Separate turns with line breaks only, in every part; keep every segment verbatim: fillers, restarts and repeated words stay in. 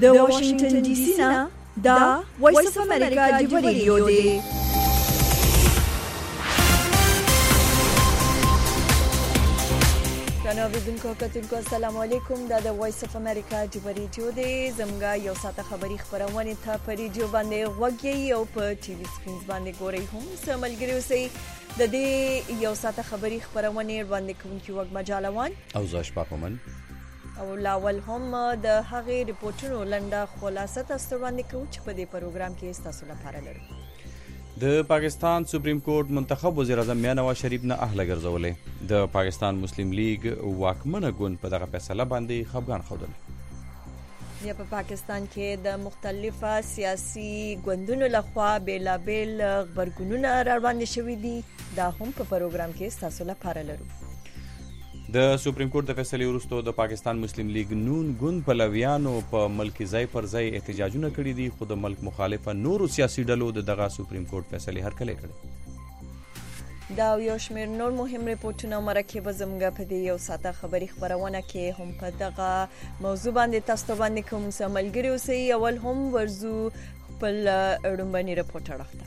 د واشنگټن ډي سي نه دا وایس اف امریکا دی رادیو دی. رانو اوریدونکو کتونکو السلام علیکم. دا د وایس اف امریکا دی رادیو دی. زموږه یو ساعته خبری خبرونه ته په رادیو باندې وګورئ او په ټي وي سکرین باندې ګورئ. هم سملګری اوسئ. د دې یو ساعته خبری خبرونه باندې کوونکی وګ مجالوان
او زاش پاکومن
او لاول هم د هغې ریپورتونو لنډه خلاصه تاسو وړاندې کوو چې په دې پروګرام کې تاسو لپاره لرو.
د پاکستان سپریم کورټ منتخب وزیر اعظم میاں نواز شریف نه اهله ګرځولې. د پاکستان مسلم لیگ واکمنه ګوند په دغه فیصله باندې خفګان ښودل.
یا په پاکستان کې د مختلفه سیاسي ګوندونو لخوا بیلابیل خبرګونونه راوړاندې شوي دي. دا هم په پروګرام کې تاسو لپاره لرو.
د سپریم کورټ د فیصلې وروسته د پاکستان مسلم لیگ نون ګوند پلویانو په ملک ځای پر ځای احتجاجونه کړي دي، خو د ملک مخالفه نورو سیاسي ډلو د دغه سپریم کورټ فیصلې هرکلی کړي.
دا یو شمېر نور مهم ریپورتونه مرکه به زموږ په دې یو ساعته خبري خبرونه کې هم په دغه موضوع باندې تاسو باندې کوم څه ملګری اوسئ. اول هم ورزو خپل وړاندې ریپورت راخته.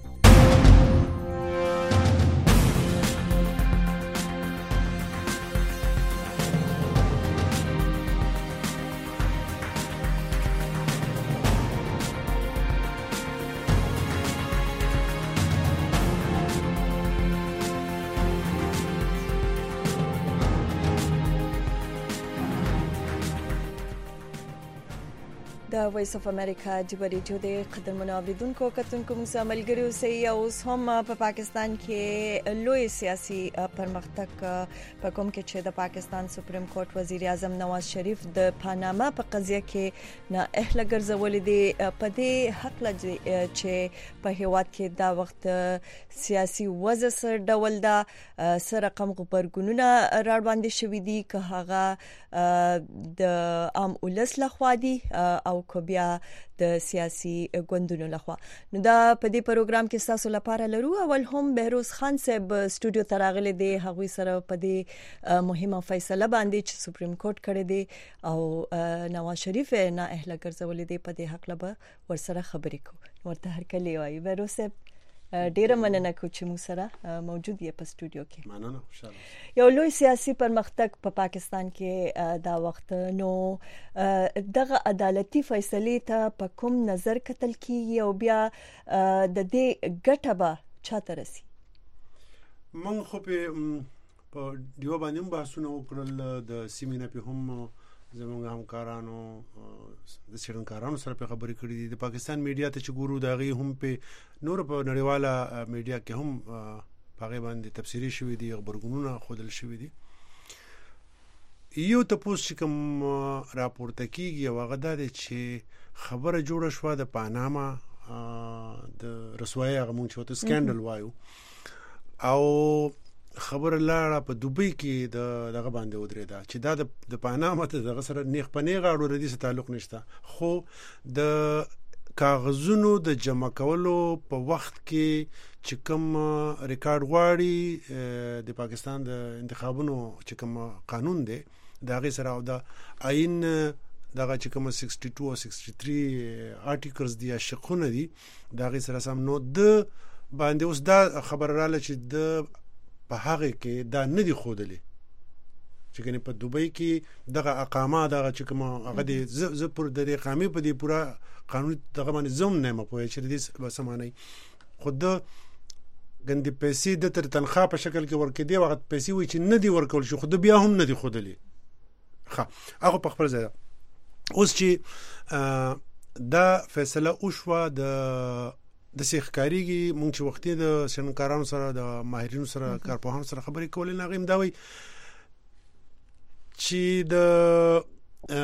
د وایس اف امریکا دی رادیو د قدرمنو اوریدونکو کتونکو موږ ملګری اوسئ. اوس هم په پاکستان کې لوی سیاسي پرمختګ په کوم کې چې د پاکستان سپریم کورټ وزیر اعظم نواز شریف د پاناما په قضیه کې نه اهله ګرځولې دي. په دې حق لږ چې په هیواد کې دا وخت سیاسي وضع سره ډول دا سره رقم خبرګونونه راوړاندې شوي دي که هغه د عام ولس لخوا دي او کو بیا د سیاسي ګوندونو لخوا. نو دا په دې پروګرام کې تاسو لپاره لرو. اول هم بهروز خان صاحب سټوډیو ته راغلي دي، هغوی سره په دې مهمه فیصله باندې چې سپریم کورټ کړی دی او نواز شریف نه اهله ګرځولې دي په دې حق لپاره ورسره خبرې کوو. ورته هرکلی وایي. بهروز صاحب ډیره مننه کوم چې موږ سره موجود یې په سټوډیو کې.
مننه. خوشاله.
یو لوی سیاسي پرمختګ په پاکستان کې دا وخت نو دغه عدالتي فیصلې ته په کوم نظر کتل کیږي او بیا د دې ګټه به چاته رسي؟
موږ خو په دیو باندې بحثونه وکړل. د سیمینار په هم زموږ همکارانو د څېړنکارانو سره په خبرې کړې دي. د پاکستان میډیا ته چې ګورو دا غي هم په نور په نړیواله میډیا کې هم په غي باندې تفسیری شوې دي، خبرګونونه خودل شوې دي. یو تاسو چې کوم راپورته کیږي او هغه د چې خبره جوړه شو د پاناما د رسوایی هغه مونږ چې وته سکینډل وایو او خبر لاړه په دوبۍ کې د دغه باندې ودرېدا چې دا د پاناما ته دغه سره نیغ پنیغه اړو ردی سره تعلق نشته، خو د کاغذونو د جمع کولو په وخت کې چې کوم ریکارډ غواړي د پاکستان د انتخابونو چې کوم قانون دی دا غي سره او د عین دغه چې کوم سکسټي ټو او سکسټي تھری آرټیکلز دی شقونه دي دا غي سره سم نو د باندې اوس دا خبر رااله چې د په هغه کې دا نه دی خودلې چې کني په دوبۍ کې دغه اقامه دغه چې کوم هغه دي ز پر د اقامه په دې پورا قانون دغه باندې زوم نه مپوي چې دې سمانه خود غندې پیسې د تر تنخواه په شکل کې ورکې دی وخت پیسې وي چې نه دی ورکول شو خود بیا هم نه دی خودلې. ښه هغه په خپل ځای اوس چې دا فیصله وشوه د د سیخکاریږي مونږ چې وختي د سنکارانو سره د ماهرینو سره کارپوهانو سره خبرې کولې نه غیم دا وي چې د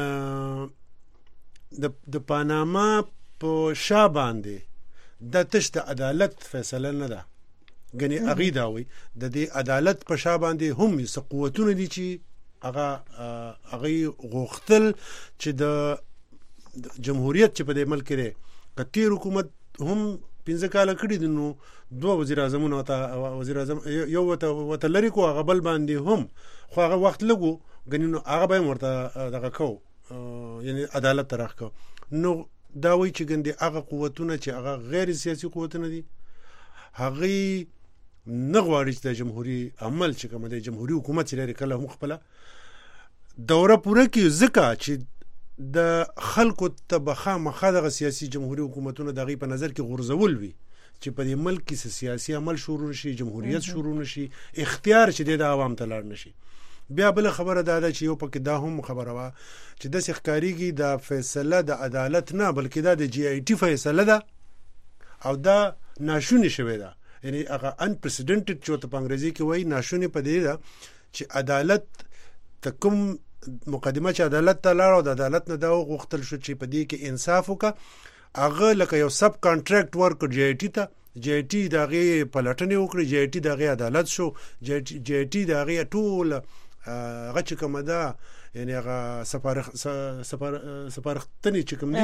د د پاناما په شا باندې د تش د عدالت فیصله نه ده غني اغي دا وي د دې عدالت په شا باندې هم څه قوتونه دي چې هغه اغي غوښتل چې د جمهوریت چې په دې ملک کې کتیر حکومت هم پنځه کال کړی دي. نو دوه وزیر اعظمونه او وزیر اعظم یو وته لری کو هغه بل باندې هم خو هغه وخت لګو غنینو هغه به مرته دغه کو یعنی عدالت ترخ کو نو دا وایي چې ګندې هغه قوتونه چې هغه غیر سیاسي قوتونه دي هغه نه غواړي چې د جمهوریت عمل چې کوم د جمهوریت حکومت چې لري کله هم خپل دوره پوره کړي ځکه چې د خلکو تبخه مخه د سیاسي جمهوریت حکومتونو دغه په نظر کې غورځول وي چې په دې ملک کې سیاسي عمل شروع شي جمهوریت شروع نشي اختیار چې د عوام ته لاړ نشي بیا بل خبره دا ده چې یو پکې دا هم خبره وا چې د سخکاریږي د فیصله د عدالت نه بلکې دا د جی آی ټی فیصله ده او دا ناشونی شوی ده یعنی هغه ان پرسیډنټډ چې په انګریزي کې وایي ناشونی په دې ده چې عدالت تکم مقدمه چې عدالت ته لاړ او د عدالت نه دا غوښتل شو چې په دې کې انصاف وکړه هغه لکه یو سب کانټریکټ ورک جی آی ټی ته جی آی ټی دغه پلټنې وکړي جی آی ټی دغه عدالت شو جی آی ټی دغه ټول هغه چې کومه ده یعنی هغه سفارخ سفارښتنې چې کوم دي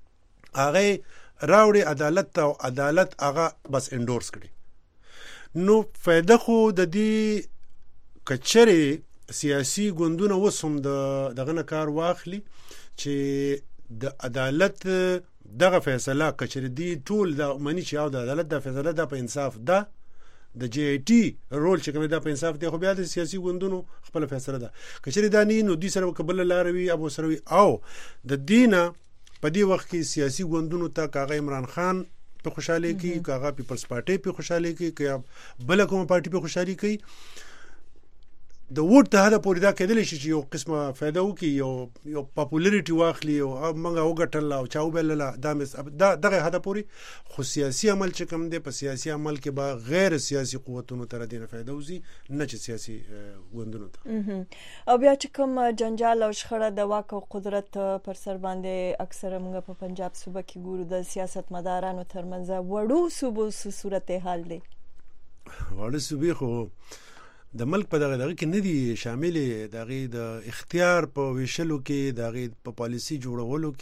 هغه راوړي عدالت ته عدالت هغه بس انډورس کړي نو فائدہ خو د دې کچره سیاسي ګوندونه وسوم د دغه نه کار واخلي چې د عدالت دغه فیصله کچره دی ټول د منی چې او د عدالت د فیصله د په انصاف ده د جی آی ټی رول چې کوم دا په انصاف دی خو بیا د سیاسي ګوندونو خپل فیصله ده کچري دانی نو دي سره قبل لاروي ابو سروي او د دینه په دې وخت کې سیاسي ګوندونو ته کاغه عمران خان په خوشاله کې کاغه پیپلز پارټي په خوشاله کې کیا بل کوم پارټي په خوشالي کې د ووټ ته هدا پوری دا کېدل شي چې یو قسمه فائدہ وکي یو یو پاپولریټي واخلي او منګه وګټل او چاو بلله دا مس دا دغه هدا پوری خو سیاسي عمل چې کوم دی په سیاسي عمل کې به غیر سیاسي قوتونو تر دې نه فائدہ وزي نه چې سیاسي غوندونو ته
او بیا چې کوم جنجال او شخړه د واک او قدرت پر سر باندې اکثره موږ په پنجاب صوبه کې ګورو د سیاست مدارانو ترمنځ وړو صوبو صورتحال دی
وړو صوبې خو د ملک په دغه دغه کې نه دي شامل دغه د اختیار په ویشلو کې دغه په پالیسی جوړولو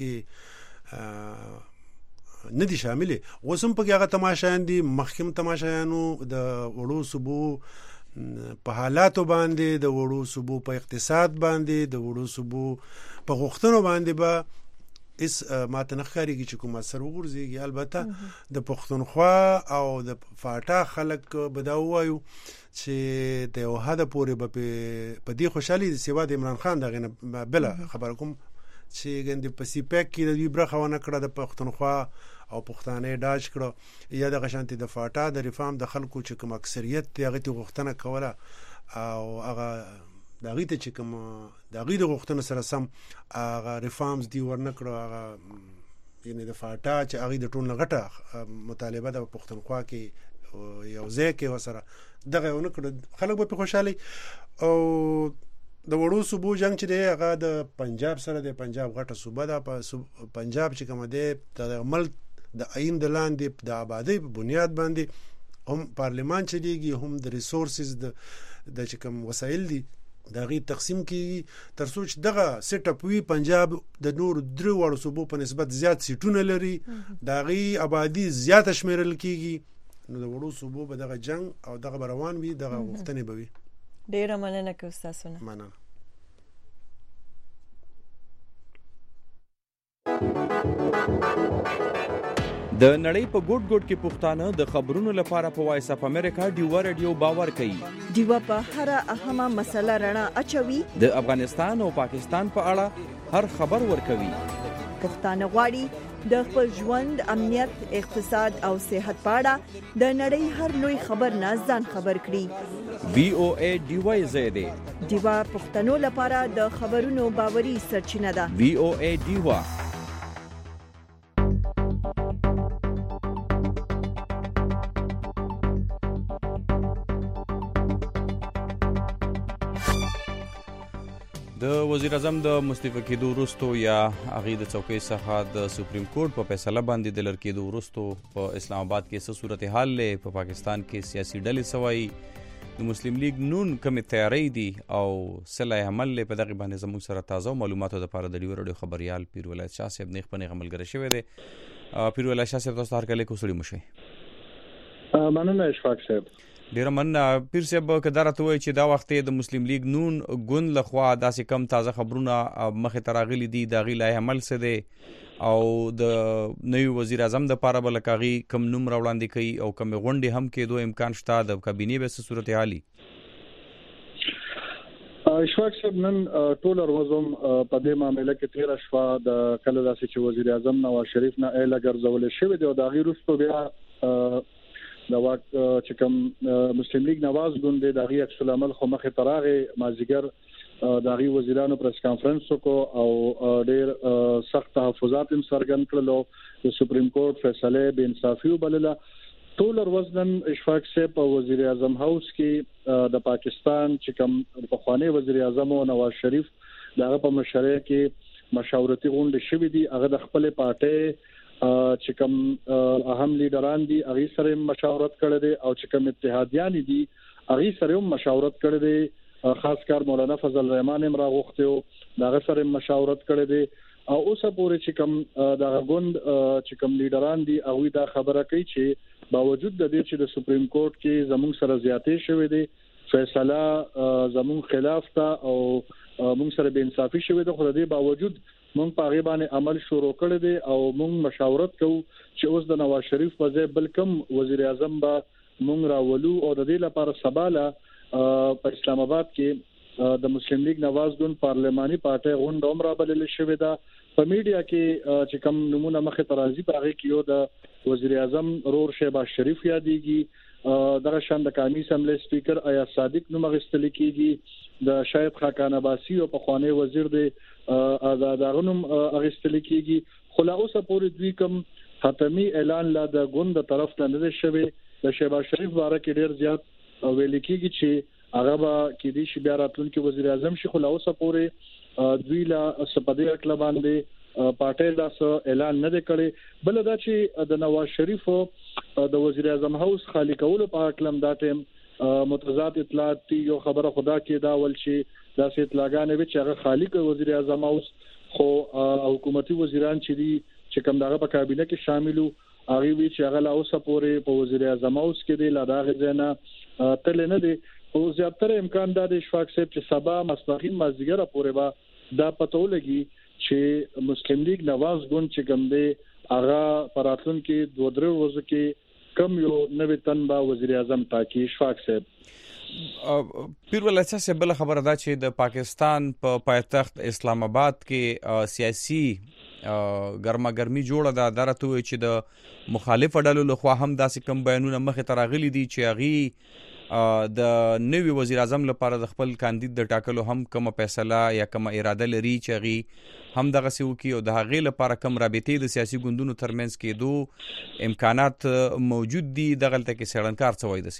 کې نه دي شامل وسم په هغه تماشایان دي محکم تماشایانو د وړو صوبو په حالاتو باندې د وړو صوبو په اقتصاد باندې د وړو صوبو په غوښتنو باندې به اس ماته نخاريږي چې کوم اثر وګرځي البته د پښتونخوا او د فاټا خلک بداوایو چې د یو هدا پورې به په دې خوشحالي د سیوا د عمران خان دغه بل خبر کوم چې ګندې په سی پیک کې د دې برخه ونه کړه د پښتونخوا او پښتانه داج کړه یا د غشانتي د فاټا د ریفارم د خلکو چې کوم اکثریت هغه ته غوښتنه کوله او هغه دغه ته چې کوم دغه د غوښتنه سره سم هغه ریفارمز دی ورنکړه هغه یعنی د فاټا چې هغه د ټول غټه مطالبه د پښتونخوا کې یو ځای کې وسره دغه ونکړه خلک به خوشحالي او د وړو صوبو جنگ چې دی هغه د پنجاب سره د پنجاب غټه صوبه ده په پنجاب چې کوم دی د عمل د عین د لاندې د آبادی په بنیاد باندې هم پارلیمان چې دیږي هم د ریسورسز د د چې کوم وسایل دي دغه تقسیم کی تر سوچ دغه سیټ اپ وی پنجاب د نور درو وړو صوبو په نسبت زیات سیټونه لري دغه آبادی زیات شمیرل کیږي نو د وړو صوبو په دغه جنگ او دغه روان وي دغه وختنه به وي
ډیره مننه کوم تاسو نه
مننه
د نړۍ په ګوټ ګوټ کې پښتانه د خبرونو لپاره په وایس اپ امریکا ډیوا رادیو باور کوي
ډیوا په هر اهمه مسله رڼا اچوي
د افغانستان او پاکستان په اړه هر خبر ورکوي
پښتانه غواړي د خپل ژوند امنیت اقتصاد او صحت په اړه د نړۍ هر لوی خبر نه ځان خبر کړي
وی او ای ډیوا زیاده
ډیوا پښتنو لپاره د خبرونو باوري سرچینه ده
وی او ای ډیوا د وزیر اعظم د مستعفی کېدو وروسته یا هغه د چوکۍ څخه د سپریم کورټ په فیصله باندې د لړکېدو وروسته په اسلام آباد کې څه صورتحال لې په پاکستان کې سیاسي ډلې سوای د مسلم لیگ نون کومې تیاری دي او صلاح عمل په دغه باندې زموږ سره تازه معلوماتو لپاره د ډیو رادیو خبريال پیر ولایت شاه صاحب نه خپل عملګری شوی دی پیر ولایت شاه صاحب تاسو هر کله کو سړي مشه
مننه اشفاق صاحب
ډیره مننه پیر صاحب کدار ته وای چې دا وخت د مسلم لیگ نون ګوند لخوا داسې کم تازه خبرونه مخه تراغلي دي د غیلای عمل څه دي او د نوی وزیر اعظم د پاره بل کاغي کم نوم راوړاندې کوي او کم غونډې هم کې دوه امکان شته د کابینه به صورتحالي
اشفاق صاحب نن ټول ورځم په دې معاملې کې تیر شوا د کله داسې چې وزیر اعظم نواز شریف نه اله ګرځول شوی دی او د غیر رسو بیا د واک چې کوم مسلم لیگ نواز ګوند د غیر عکس العمل خو مخه تراغه مازیګر د غیر وزیرانو پریس کانفرنس کو او ډیر سخت تحفظات هم سرګن کړلو د سپریم کورټ فیصله بے انصافي وبلله ټول ورځن اشفاق صاحب په وزیر اعظم هاوس کې د پاکستان چې کوم پخوانی وزیر اعظم نواز شریف دغه په مشرۍ کې مشاورتي غونډه شوې دي هغه د خپل پارټي چې کوم اهم لیډران دي هغه سره مشاورت کړي دي او چې کوم اتحادیان دي هغه سره مشاورت کړي دي خاص کار مولانا فضل الرحمن هم راغوښته دغه سره مشاورت کړي دي او اوسه پورې چې کوم دغه غوند چې کوم لیډران دي هغه دا خبره کوي چې باوجود د دې چې د سپریم کورټ کې زموږ سره زیاتې شوې دي فیصله زموږ خلاف تا او موږ سره بے انصافي شوې ده خو د دې باوجود موږ په هغه باندې عمل شروع کړی دی او موږ مشاورت کوو چې اوس د نواز شریف په ځای بل کوم وزیر اعظم به موږ راولو او د دې لپاره سباله په اسلام آباد کې د مسلم لیگ نواز ګوند پارلماني پارټي غونډه عمره بلل شوې ده په میډیا کې چې کوم نمونه مخه ترازی په هغه کې یو د وزیر اعظم رور شهباز شریف یادېږي دغه شان د قومي اسمبلی سپیکر آیا صادق نوم غستل کیږي د شاهد خاقان عباسی او په خوانی وزیر د آزادغنم غستل کیږي خلاصه پورې دوی کوم حتمی اعلان لا د ګوند طرف نه نه شوی د شهباز شریف باره کې ډیر زیات ویل کیږي چې هغه به کې دي چې بیا راتلونکي وزیر اعظم شي خلاصه پورې دوی لا سپدې اټل باندې پارټي دا اعلان نه کړي بل دا چې د نواز شریف د وزیر اعظم هاوس خالی کولو په اړه دا ټیم متضاد اطلاعات یو خبره خدا کې دا ول شي دا سه اطلاعات وی چې هغه خالی کوي وزیر اعظم هاوس خو حکومتي وزیران چې دي چې کوم دغه په کابینه کې شاملو هغه وی چې هغه لا اوسه پورې په وزیر اعظم هاوس کې دی لا دا غزنه تل نه دی او زیاتره امکان دا د اشفاق صاحب چې سبا ماسپخین مازیګر پورې با دا پتو لګي چې مسلم لیگ نواز ګوند چې کوم دی هغه پراتلون کې دوه درې ورځې کې کم یو نوې تن با وزیر اعظم تاکي اشفاق صاحب
پیر ول اساس بل خبره ده چې د پاکستان په پا پایتخت اسلام آباد کې سیاسي ګرما ګرمي جوړه ده درته چې د مخالف ډلو لخوا هم داسې کم بیانونه مخه تراغلي دي چې هغه د نوی وزیر اعظم لپاره د خپل کاندید د ټاکلو هم کومه فیصله یا کومه اراده لري چې هغه هم دغه سیو کې او د هغه لپاره کوم رابطې د سیاسي ګوندونو ترمنځ کې دوه امکانات موجود دي دغه ته کې سړنکار څه وای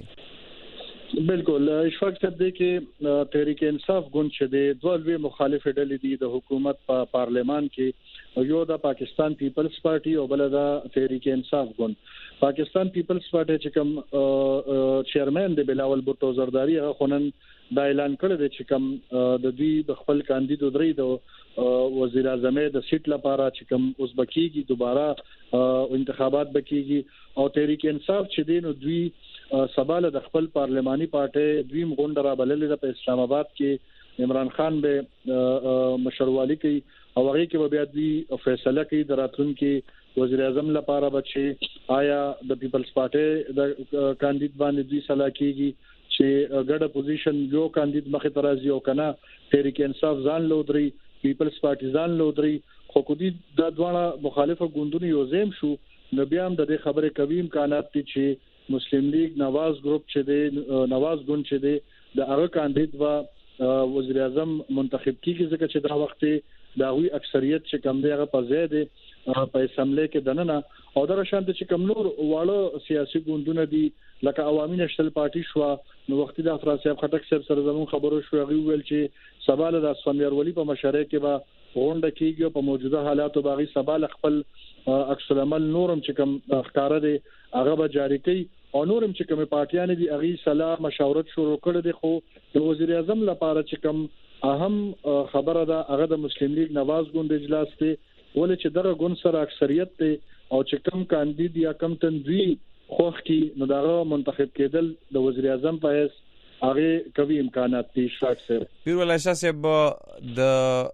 دي
بالکل اشفاق صاحب دې کې تحریک انصاف ګوند چې د دوه لوی مخالف ډلې دي د حکومت په پارلمان کې یو د پاکستان پیپلز پارټي او بل د تحریک انصاف ګوند پاکستان پیپلز پارټي چې کوم چیرمن دی بلاول بوټو زرداری هغه خونن دا اعلان کړی دی چې کوم د دوی د خپل کاندید درې د وزیر اعظم د سیټ لپاره چې کوم اوس بکیږي دوباره انتخابات بکیږي او تحریک انصاف چې دین دوی سباله د خپل پارلماني پارټي دوی غونډه را بللې د اسلام آباد کې عمران خان به مشروعالي کوي او هغه کې بیا دوی فیصله کوي دراتونکو وزیر اعظم لپاره بچي آیا د پیپلز پارټي د کاندید باندې دوی صلاح کیږي چې ګډه پوزیشن یو کاندید مخه ترازی او کنه تحریک انصاف ځان لودري پیپلز پارټي ځان لودري خو کو دي د دوه مخالفه ګوندونو یو زم شو نو بیا هم د خبرې کوي امکانات دي چې مسلم لیگ نواز ګروپ چې دی نواز ګوند چې دی د هغه کاندید و وزیر اعظم منتخب کیږي ځکه چې دا وخت د هغوی اکثریت چې کم دی هغه په ځای دی په اسمبلی کې دننه او دا شانت چې کم نور واړه سیاسي ګوندونه دي لکه عوامي نشل پارټي شو نو وختي د افراز صاحب خټک صاحب سره زمون خبرو شو غوي ویل چې سباله د اسفندیار ولی په مشارکت کې به غونډه کیږي په موجوده حالاتو باغی سباله خپل عکس العمل نورم چې کم ښکارا دي هغه به جاری کوي او نورم چې کوم پارټیان دي هغه صلاح مشاورت شروع کړي دي خو د وزیر اعظم لپاره چې کوم اهم خبره ده هغه د مسلم لیگ نواز ګوند اجلاس ته ولې چې دغه ګوند سره اکثریت ته او چې کوم کاندید یا کوم تنظیم خوښ کی نو دغه منتخب کېدل د وزیر اعظم په حیث هغه کوي امکانات دي. شاک سره
پیر ولا شاسب د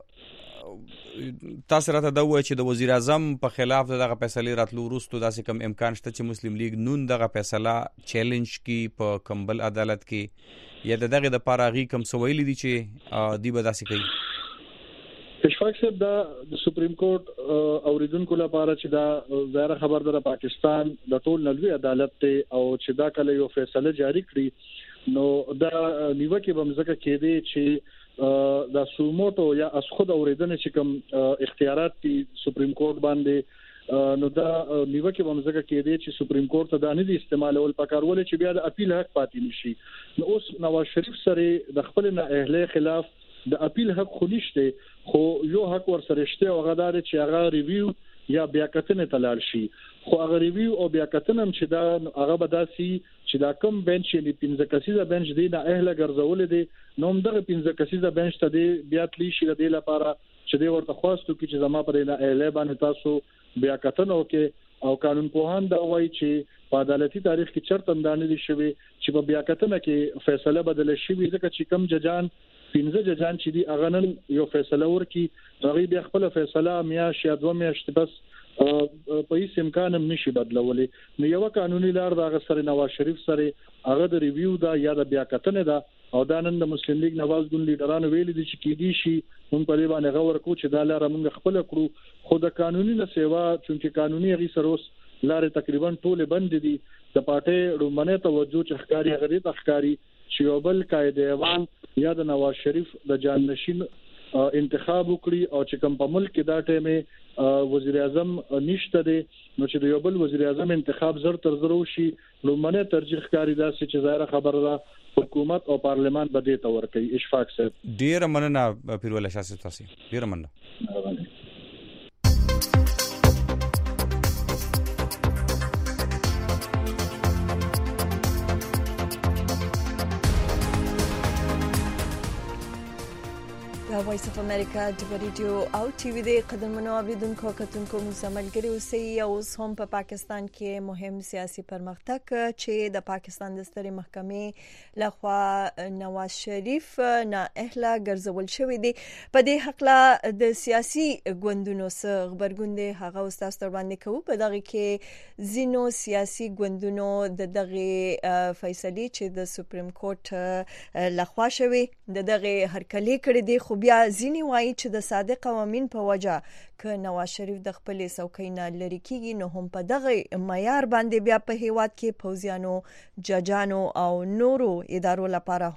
تاسو راته دا وایي چې د وزیر اعظم په خلاف دغه فیصله راتلو وروسته داسې کم امکان شته چې مسلم لیگ نون دغه فیصله چیلنج کی په کمبل عدالت کې یا دغه د پاراغي کم سویل دي چې دی به داسې کوي.
اشفاق صاحب دا د سپریم کورټ اوریدونکو لپاره چې دا ظاهر خبر ده پاکستان د ټول نلوي عدالت ته او چې دا کله یو فیصله جاری کړي نو دا نیوکه بمزکه کېدی چې دا سوموټو یا اس خود اوریدنه چې کوم اختیارات دي سپریم کورټ باندې نو دا نیوکه بمزکه کېدی چې سپریم کورټ ته دا نه دي استعمالول پکارول چې بیا د اپیل حق پاتې نشي. نو اوس نواز شریف سره د خپل نه اهله خلاف د اپیل حق خو نشته خو یو حق ور سره شته او غدار چې هغه ریویو یا بیا کتنه تلل شي خو هغه ریویو او بیا کتنه چې دا هغه بداسي چې دا کوم بنچ یې پنځه کسیزه بنچ دی نه اهله ګرځول دي نو دغه پنځه کسیزه بنچ ته دی بیا تلی شي د لپاره چې دی ورته خواستو کې چې زما پر نه اهله باندې تاسو بیا کتنه وکي او قانون پوهان دا وایي چې په عدالتي تاریخ کې چرته اندانه دي شوی چې په بیا کتنه کې فیصله بدل شي ځکه چې کم ججان پنځه ججان چې دی هغه نن یو فیصله ورکي هغه بیا خپل فیصله میاش یا دوه میاشت بس په هیڅ امکان هم نشي بدلولې. نو یو قانوني لار دا غسر نواز شریف سره هغه د ریویو دا یا د بیا کتنه دا او دا نن د مسلم لیگ نواز ګوند لیډرانو ویلي دي چې کېدی شي مونږ په دې باندې غوړ کو چې دا لار موږ خپل کړو خو د قانوني نه سیوا چې قانوني غي سروس لار تقریبا ټول بند دي د پټه رومنه توجه چخکاری غری تخکاری چې یو بل قائد ایوان یا د نواز شریف د جانشین انتخاب وکړي او چې کوم په ملک کې دا ټیمه وزیر اعظم نشته دي نو چې د یو بل وزیر اعظم انتخاب زر تر زر وشي لومړنی ترجیح کاری دا چې ظاهر خبره ده حکومت او پارلمان به دې تور کوي. اشفاق صاحب
ډیر مننه پیر ولا شاسب تاسو ډیر مننه.
وایس اف امریکا د ریډیو او ټي وي د قدمونو اوریدونکو کتونکو مزملګری اوسئ او هم په پاکستان کې مهم سیاسي پرمختګ چې د پاکستان د سترې محکمې لخوا نواز شریف نه اهله ګرځول شوې دي په دې حق لا د سیاسي ګوندونو سره خبرګون دي هغه استاد تر باندې کوو په دغه کې زینو سیاسي ګوندونو د دغه فیصله چې د سپریم کورټ لخوا شوې د دغه هرکلی کړې دي خو بیا ځینی وایي چې د صادق قوانین په وجه ک نواز شریف د خپل څوکۍ نه لری کیږي نو هم په دغه معیار باندې بیا په هیواد کې پوزیانو ججانو او نورو ادارو لپاره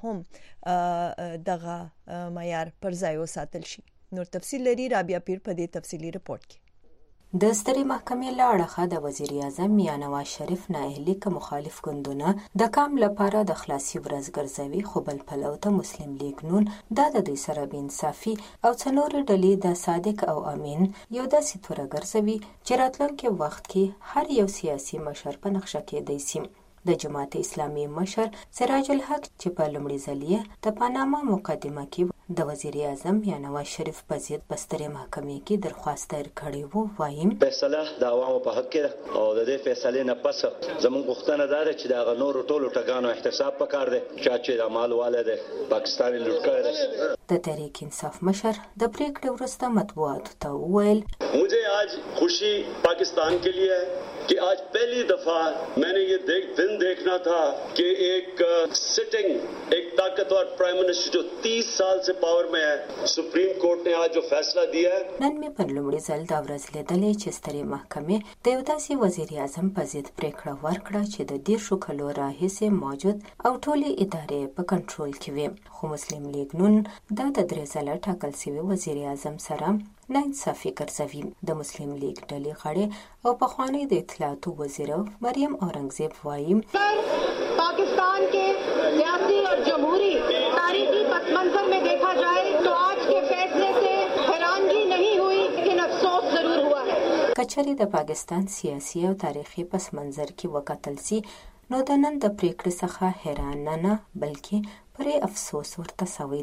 هم دغه معیار پر ځای وساتل شي. نور تفصیل لري رابعه پیر په دې تفصیلی رپورت کې.
د سترې محکمې له اړخه د وزیر اعظم یا نواز شریف نه اهلي که مخالف ګوندونه د کام لپاره د خلاصي ورځ ګرځوي خو بل پلو ته مسلم لیگ نون دا د دوی سره بې انصافي او څلورې ډلې د صادق او امین یو داسې توره ګرځوي چې راتلونکي وخت کې هر یو سیاسي مشر په نقشه کېدی شي. د جماعت اسلامي مشر سراج الحق چې په لومړي ځل د پاناما مقدمه کې د وزیر اعظم یا نواز شریف په ضد په سترې محکمې کې درخواست دایر کړی وو وایم
فیصله د عوامو په حق کې او د دې فیصلې نه پس زموږ غوښتنه ده چې د غنور ټولو ټکانو احتساب وکړ دي چې د مال والده پاکستاني لوټ کړی.
د تحریک انصاف مشر د پریکړې وروسته مطبوعاتو ته وویل
मुझे आज खुशी पाकिस्तान के लिए है कि आज पहली दफा मैंने ये देख, दिन देखना था कि एक सिटिंग एक ताकतवर प्राइम मिनिस्टर जो तीस साल से पावर में है सुप्रीम कोर्ट ने आज जो फैसला दिया है
نن مې په لومړي ځل دا ورځ لیدلې چې سترې محکمې د یو داسې وزیر اعظم په ضد پریکړه ورکړه چې د دېرشو کلو راهیسې موجود او ټولې ادارې په کنټرول کې وي خو مسلم لیگ نون دا د درې ځله ټاکل شوي وزیر اعظم سره ناانصافي ګرځوي. د مسلم لیگ ډلې غړې او پخوانی د اطلاعاتو وزیر مریم اورنګزیب وایي
पाकिस्तान के सियासी और जमहूरी तारीखी पस मंजर में देखा जाए तो आज के फैसले से हैरानगी नहीं हुई लेकिन अफसोस जरूर हुआ है.
کچری د پاکستان سیاسي او تاریخي پس منظر کې وکتل سي نو د نن د پریکړې څخه حیران نه نه بلکې پرې افسوس ورته سوی دی.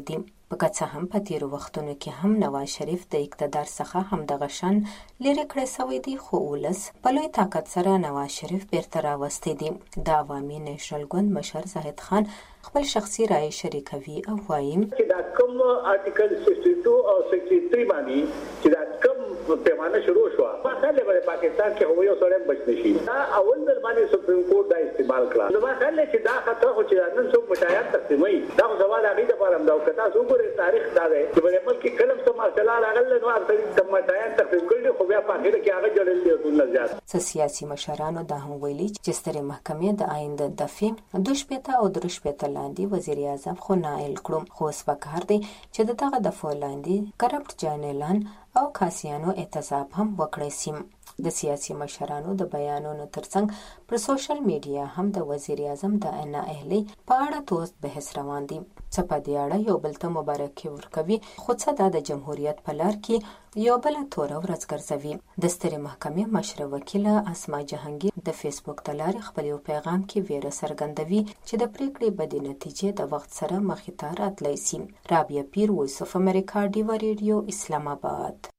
په که هم په تیرو وختونو کې هم نواز شریف د اقتدار څخه همدغه شان لرې کړی شوی دی، خو ولس په لوی طاقت سره نواز شریف بیرته راوستی دی. د عوامي نیشنل ګوند مشر زاهد خان خپل شخصي رائے شریکوي او وایي
چې دا کوم آرټیکل سکسٹی ټو او سکسٹی تھری باندې چې دا کوم پیمانه شروع شو مثلا په پاکستان کې هو یو سره بچ نشي دا اول در باندې سپریم کورټ دا استعمال کړه نو مثلا چې دا خطر خو چې نن څوک مشایعت تقسیموي دا سوال هغه د پاره دا وکړه څو ګورې تاریخ دا دی چې په ملک کې کلم څه مسله راغله نو اکثر د مشایعت تقسیم کړي خو بیا په اخر کې هغه جوړل دي ټول زیات
سیاسي مشرانو دا هم ویلي چې سترې محکمې د آینده دفعې دوه شپېته او درې شپېته لاندې وزیر اعظم خو نائل کړم، خو اوس پکار دی چې د دغه دفعو لاندې کرپټ جانلان او کاسیانو احتساب هم وکړی سي. د سیاسي مشرانو د بیانونو ترڅنګ پر سوشل میډیا هم د وزیر اعظم د نااهلۍ په اړه توست بحث روان دي. څه په دې اړه یو بل ته مبارکي ورکوي، خو څه د جمهوریت په لار کې یو بل توره ورځ ګرځوي. د سترې محکمې مشره وکیله اسما جهانگیر د فیسبوک د لارې خپل یو پیغام کې ویره څرګندوي چې د پریکړې بدې نتیجې د وخت سره مخې ته راتلی سي. رابعه پیر، وایس اف امریکا، ډیوا ریډیو، اسلام آباد.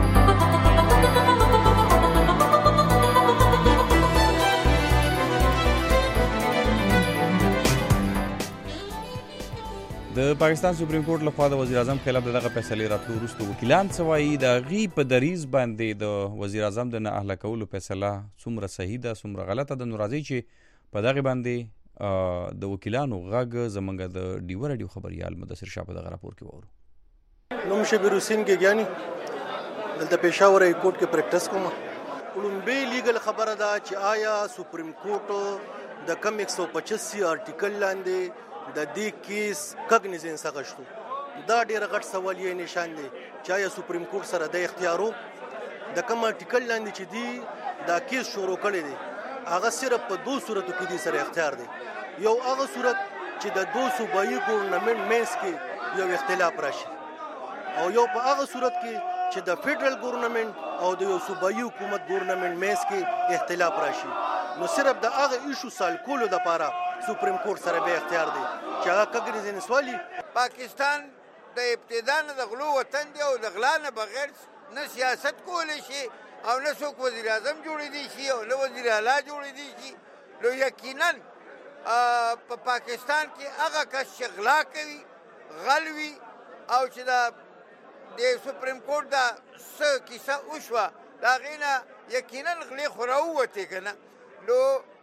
د پاکستان سپریم کورټ لخوا د وزیر اعظم خلاف دغه فیصلې راتلو وروسته وکیلان څه وایي، د هغې په دریځ باندې د وزیر اعظم د نه اهله کولو فیصله څومره صحیح ده څومره غلطه ده. نو راځئ چې په دغې باندې د وکیلانو غږ زموږ د ډیوه راډیو خبریال مدثر شاه په دغه راپور کې واورو.
نوم شبیر حسین ګیګیاني، دلته پېښور های کورټ کې پریکټس کوم. لومبۍ لیګل خبره ده چې آیا سپریم کورټ د کم ایک سو پچاسی آرټیکل لاندې د دې کیس کګنیزن څخه شتو. دا ډېر غټ سوالیه نشان دی چې آیا سپریم کورټ سره د اختیارو د کوم آرټیکل لاندې چې دی دا کیس شروع کړی دی هغه صرف په دوه صورتو کې دی سره اختیار دی. یو هغه صورت چې د دوه صوبایي ګورنمنت مینس کې یو اختلاف راشي او یو په هغه صورت کې چې د فیډرل ګورنمنت او د یو صوبایي حکومت ګورنمنت مینس کې اختلاف راشي. نو صرف د هغه ایشو سال کولو لپاره سپریم کورټ سره به اختیار دی چې هغه کګنیزن سوالی.
پاکستان د ابتدا نه د غلو وطن دی او د غلا نه بغیر نه سیاست کولی شي او نه څوک وزیر اعظم جوړېدی شي او نه وزیر اعلی جوړېدی شي. نو یقینا په پاکستان کې هغه کس چې غلا کوي غل وي او چې د سپریم کورټ دا څه کیسه وشوه د هغې نه یقینا غلې خو راووتې که نه. نو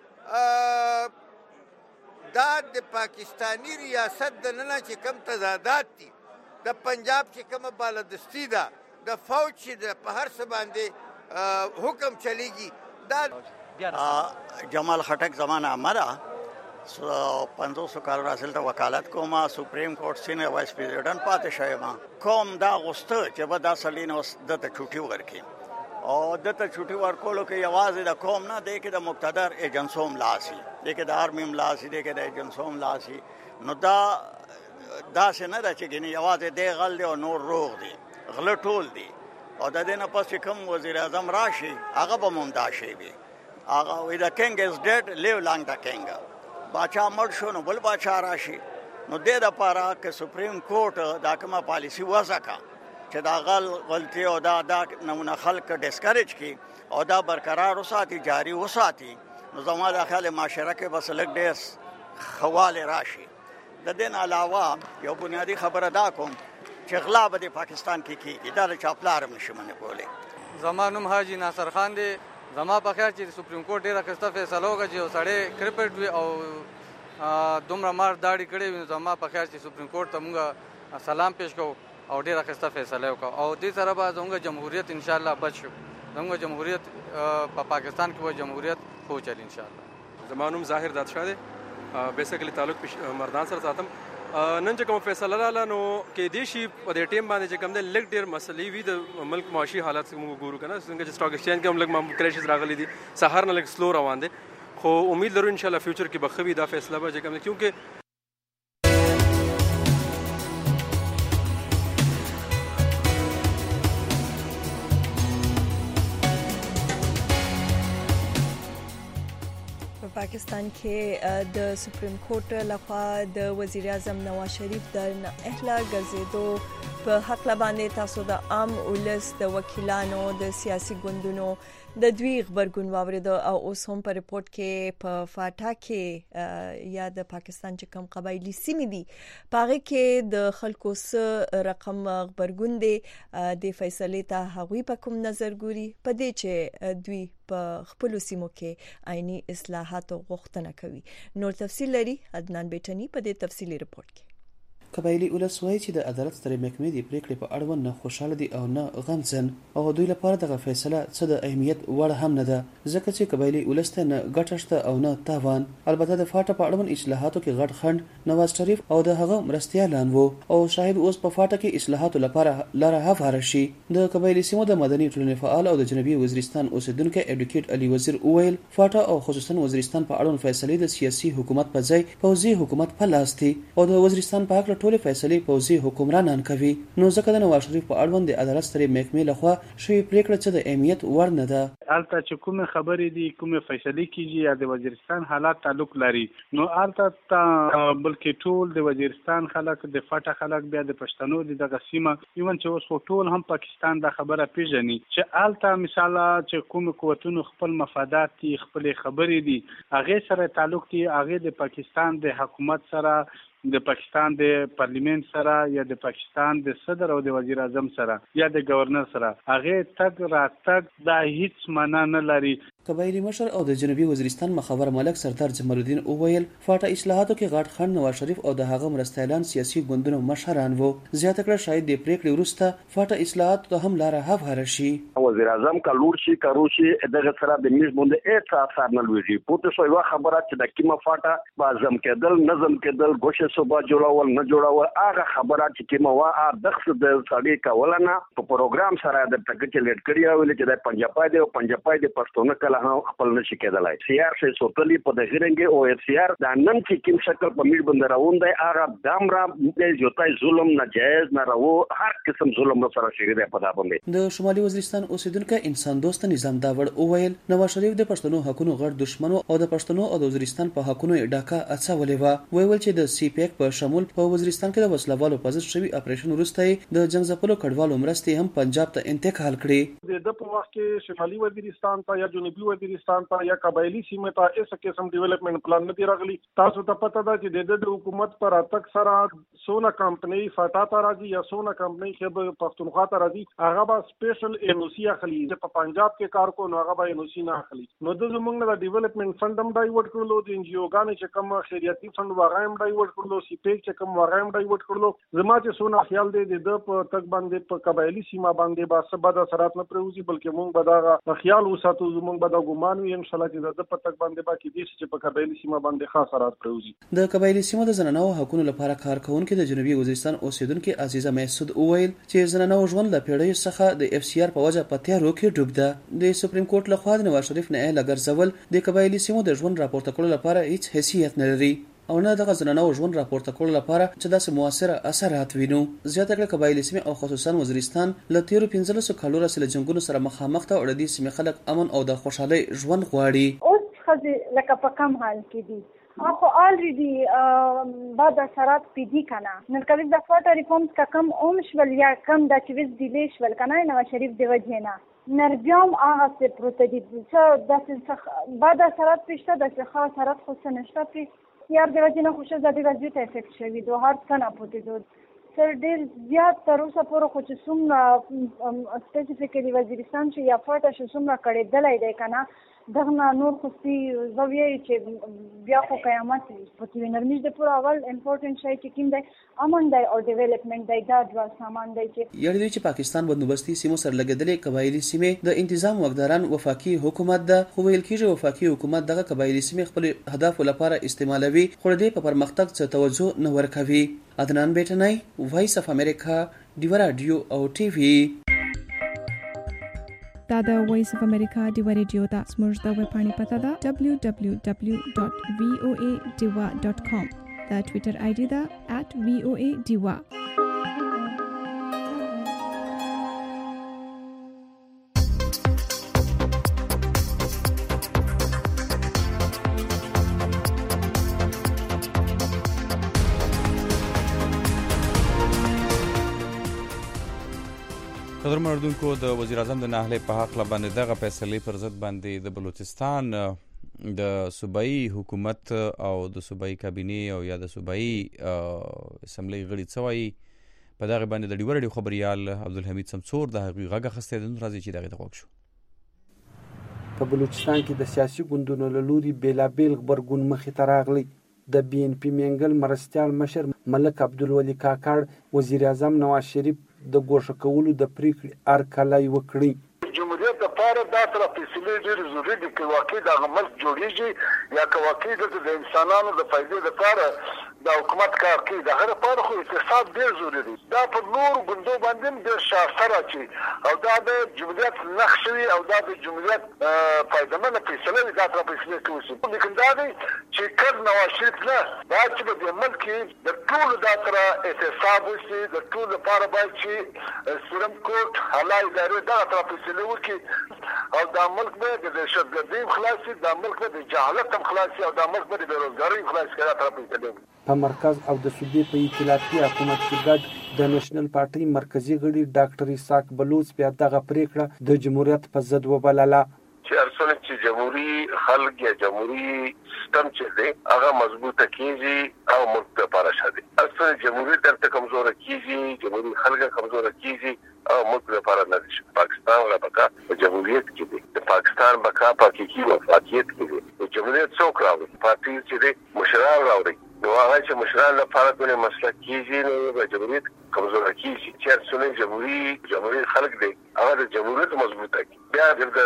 دا د پاکستانی ریاست د ننه چې کم تضادات دي د پنجاب چې کومه بالادستي ده د فوج چې د په هر څه باندې حکم چلیږي
دا جمال خټک زمانه امره پنځوسو کالو راسلته وکالت کوم سپریم کورټ سینیئر وایس پریزیډنټ پاتې شویم کوم دا غوسته چې به دا سړي نه اوس دته چوټي ورکړي او دته چوټي ورکولو کې یوازې د قوم نه دی کې د مقتدر ایجنسو هم لاسي دی کې د آرمي هم لاسي دی کې د ایجنسو هم لاسي. نو دا داسې نه ده چې ګینې یوازې دی غل دی او نور روغ دی غله ټول دی او د دې نه پس چې کوم وزیر اعظم راشي هغه به هم همدا شی وي. هغه وایي د کنګ از ډیډ لیو لانګ د کنګ باچا مړ شو نو بل باچا راشي. نو دې دپاره که سپریم کورټ دا کومه پالیسي وضع کړه چې دا غل غلطي او دا دا نمونه خلک ډسکریج کړي او دا برقرار وساتي جاري وساتي نو زما د خیال معاشره کې بس لږ ډېر ښه راشي. د دې نه علاوه یو بنیادي خبره دا کوم چې غلا به د پاکستان کې کېږي دا د چا پلار هم نشي منې کولی.
زما نوم حاجي ناصر خان دی. زما په خیال چې سپریم کورټ ډېره ښایسته فیصله وکړه چې یو سړی کرکټ وي او دومره مار داړي کړی وي. زما په خیال چې سپریم کورټ ته مونږ سلام پیش کوو او ډېره ښایسته فیصله وکړه او دې سره به زموږ جمهوریت انشاءالله بچ شو. زموږ جمهوریت په پاکستان کې به جمهوریت خو چلی انشاءالله.
زما نوم ظاهر دادشاه دی. بیسیکلی تعلق مردان سره ساتم. نن چې کوم فیصله رااله نو کېدای شي په دې ټیم باندې چې کوم دی لږ ډېر مسلې وي د ملک معاشي حالات موږ ګورو که نه څنګه چې سټاک ایکسچینج کې هم لږ معمول کریشز راغلي دي سهار نه لږ سلو روان دی خو امید لرو انشاءالله فیوچر کې به ښه وي دا فیصله به چې کوم دی کیونکې
پاکستان کې د سپریم کورټ لخوا د وزیر اعظم نواز شریف د اهلا ګرځېدو په حق باندې تاسو د عام ولس د وکیلانو د سیاسي ګوندونو د دوی خبرګون واوریدو او اوس هم په ریپورت کې په فاټا کې یا د پاکستان چې کوم قبایلی سیمې دي پاره کې د خلکو سره رقم خبرګون دي د فیصله ته هغوی په کوم نظر ګوري په دې چې دوی په خپل سیمو کې عیني اصلاحات غوښتنه کوي. نور تفصیل لري عدنان بیٹنی په دې تفصیلی ریپورت کې.
قبایلی ولس وایي چې د عدالت سترې محکمې د پریکړې په اړوند نه خوشاله دي او نه غمجن او دوی لپاره دغه فیصله څه د اهمیت وړ هم نه ده ځکه چې قبایلی ولس ته نه ګټه شته او نه تاوان. البته د فاټا په اړوند اصلاحاتو کې غټ خنډ نواز شریف او د هغه مرستیالان وو او شاید اوس په فاټا کې اصلاحاتو لپاره لاره هواره شي. د قبایلی سیمو د مدني ټولنې فعال او د جنوبي وزیرستان اوسیدونکو اډوکیټ علي وزیر وویل فاټا او خصوصا وزیرستان په اړوند فیصله د سیاسي حکومت په ځای پوځي حکومت په لاس دی او د وزیرستان په حق ټولې فیصلې پوځي حکمرانان کوي. نو ځکه د نواز شریف په اړوند د عدالت سترې محکمې لخوا شوې پریکړه چې د اهمیت وړ نه ده.
البته چې کومه خبرې دي کومه فیصله کیږي یا د وزیرستان حالات تعلق لري نو البته بلکې ټول د وزیرستان خلک د فاټا خلک بیا د پښتنو د دغه سیمه ایون چې اوس ټول هم پاکستان د خبره پیژني چې البته مثال چې کوم قوتونو خپل مفادات دي خپل خبرې دي هغه سره تعلق دي هغه د پاکستان د حکومت سره د پاکستان د پارلیمنت سره یا د پاکستان د صدر او د وزیر اعظم سره یا د گورنر سره هغه تک را تک دا هیڅ معنا نه لري.
قبایلی مشر او د جنوبي وزیرستان مخابر ملک سردار جمال الدین اوویل فاټا اصلاحاتو کې غټ خنډ نواز شریف او د هغه مرستیالان سیاسي ګوندونو مشران وو. زیاته کړه شاید د پریکړې وروسته فاټا اصلاحات ته هم لاره هواره شي.
وزیر اعظم کلور شي کروشي دغه سره د میز باندې اته اثر نه لوي. پورته شو یو خبره چې د کیمه فاټا بازم کېدل نظم کېدل ګوشه صوبه جوړول نه جوړول هغه خبره چې کیمه وا دغه د سړی کولنه په پروګرام سره د تکچ لیډ کړی او چې د پنجاب دی او پنجاب دی پښتون کله خپل نشي کېدلای. سیار شي سوتلی په دغه رنګ او اف سی آر د نن چې کوم شکل په میډ باندې راوون دی هغه دامرا د جوتای ظلم ناجایز نه راو هر قسم ظلم سره شری دی په دا باندې.
د شمالي وزیرستان اوسیدونکو انسان دوست نظام داوړ اوویل نواز شریف د پښتنو حقونو غړ دشمنو او د پښتنو او د وزیرستان په حقونو ډاکا اڅولې و. ویل چې د سی پی ایک په شمول په وزیرستان کې د وسلوالو په ضد شوی اپریشن وروسته د جنگ ځپلو کډوالو مرستې هم پنجاب ته انتقال کړې.
د په وخت کې شمالي وزیرستان ته یا جنوبي وزیرستان ته یا قبایلی سیمه ته هیڅ قسم ډیولپمنٹ پلان نه دی راغلی. تاسو ته پته ده چې د حکومت پر اتک سره سونا کمپنی فاټا ته راځي یا سونا کمپنی خیبر پختونخوا ته راځي هغه به سپیشل ان او سی اخلي. په پنجاب کې کار کو نو هغه به ان او سی نه اخلي. نو د زمونږ د ډیولپمنٹ فند هم ډایورټ کړلو د ان جی او غانې چې کوم خیریاتي فند واغې هم ډایورټ کړلو سی پی چې کوم واغې هم ډایورټ کړلو. زما چې سونا خیال دی د په تک باندې په قبایلی سیمه باندې با سبا د اثرات نه پروزي بلکې مونږ به دا خیال وساتو زمونږ به دا ګمان وي ان شاء الله چې د په تک باندې باقي دي چې په قبایلی سیمه باندې خاص اثرات پروزي.
د قبایلی سیمو د زنانو حقوقو لپاره کار کوونکي د جنوبي وزیرستان اوسیدونکو عزیزه محسود اوویل چې زنانو ژوند له پیړیو څخه د اف سی آر په وجه په تیارو کې ډوب ده. د سپریم کورټ لخوا د نواز شریف نه لګرځول د قبایلی سیمو د ژوند راپورته کولو لپاره هیڅ حیثیت نه لري او نه دغه زنانو ژوند راپورته کولو لپاره چې داسې موثره اثرات وینو. زیاته کړه قبایلی سیمې او خصوصا وزیرستان له تیرو پنځلسو کالو راهیسې له جنګونو سره مخامخ ته او د دې سیمې خلک امن او د خوشحالۍ ژوند غواړي.
اوس خځې لکه په کم حال کې دي اخو آلریډي بعد اثرات پیدي کنه نن کله د فاټا ریفورمز کا کم اوم شول یا کم د چويس دیلې شول کنه نواز شریف دی وجینا نرجوم هغه څه پروت دي چې د بعد اثرات پېشته د څه اثرات خو څه نشته پې یار دی وجینا خوشو زادي وځي ته افیکټ شوی دوه هر څنګه پوتې دوه سر ډیر زیات تر اوسه پورې خو چې څومره سپیسیفیکلی وزیرستان چې یا فاټا چې څومره کړی دلای دی کنه دغه نور خو سي زویې چې بیا خو قیامت پتی نرمش د پورا اول امپورټنت شي چې کیم دی امن دی او ډیولپمنٹ دی دا د سامان دی چې
یعنی چې پاکستان بندوبستي سیمو سره لګیدلې قبایلی سیمې د انتظام وګداران وفاقي حکومت ده خو ویل کېږي وفاقي حکومت دغه قبایلی سیمې خپل هدف لپاره استعمالوي خو دې په پرمختګ څخه توجه نه ورکوي. عدنان بیٹنای وایس اف امریکا دیو رادیو او ټي وي.
دا د وایس اف امریکا دیو رادیو دا سمج د ویب پاڼې پته ده دبلیو دبلیو دبلیو ډاټ وی او ای دیوا ډاټ کام. دا ټویټر آی ډی ده ایٹ وی او ای دیوا.
قدرمن اردوونکو د وزیر اعظم د ناهلۍ په حق باندې دغه فیصلې پر ضد باندې د بلوچستان د صوبایي حکومت او د صوبایي کابینې او یا د صوبایي اسمبلی غړي څه وایي په دغه باندې د ډیوه راډیو خبریال عبدالحمید سمسور د هغې غږ اخیستی دی. نن راځي چې دغې ته غوږ شو.
په بلوچستان کې د سیاسي ګوندونو له لوري بېلابېل غبرګون مخې ته راغلی. د بي ان پي منګل مرستیال مشر ملک عبدالولي کاکړ وزیر اعظم نواز شریف د ګوښه کولو د پریکړې هرکلی وکړي.
جمهوریت دپاره دا سره فیصلې ډېرې ضروري دي که واقعي دغه ملک جوړېږي یا که واقعي دلته د انسانانو د فایدې دپاره د حکومت کار کوي. د هغه لپاره خو اقتصاد ډېر ضروري دی. دا په نورو ګوندو باندې هم ډېر شاخصر اچوي او دا د جمهوریت نقش وي او دا د جمهوریت فایدهمنه فیصله وي. دا سره فیصلې کوي شي لیکن دا دی چې کله نواز شریف نه دا چې په دې ملک کې د ټولو دا سره احتساب وشي د ټولو لپاره باید چې سپریم کورټ اعلی ادارې دغه سره فیصلې وکړي او دا ملک به د دهشتګردۍ هم خلاص شي، دا ملک به د جهالت هم خلاص شي او دا ملک به د بېروزګارۍ هم خلاص شي. دا سره فیصلې وکړي.
په مرکز او د صوبې په ائتلافي حکومت کې ګډ د نېشنل پارټۍ مرکزي غړي ډاکټر اسحاق بلوچ بیا دغه پریکړه د جمهوریت په ضد وبلله.
چې ارسنه چې جمهوریت خلک یا جمهوریت سیستم چې دی هغه مضبوطه کیږي او ملک لپاره شادي. ارسنه جمهوریت درته کمزوره کیږي، جمهوریت خلک کمزوره کیږي او ملک لپاره نه دي. پاکستان ولا بقا په جمهوریت کې دی. د پاکستان بقا په حقيقي وفاقیت کې دی. جمهوریت څوک راوړي؟ پارټي چې دی مشران راوړي. نو هغه چې مشران لپاره کومه مسله کیږي نو د جمهوریت کمزوره کیږي. چې ارسنه جمهوریت جمهوریت خلک دی هغه د جمهوریت مضبوطه کی بیا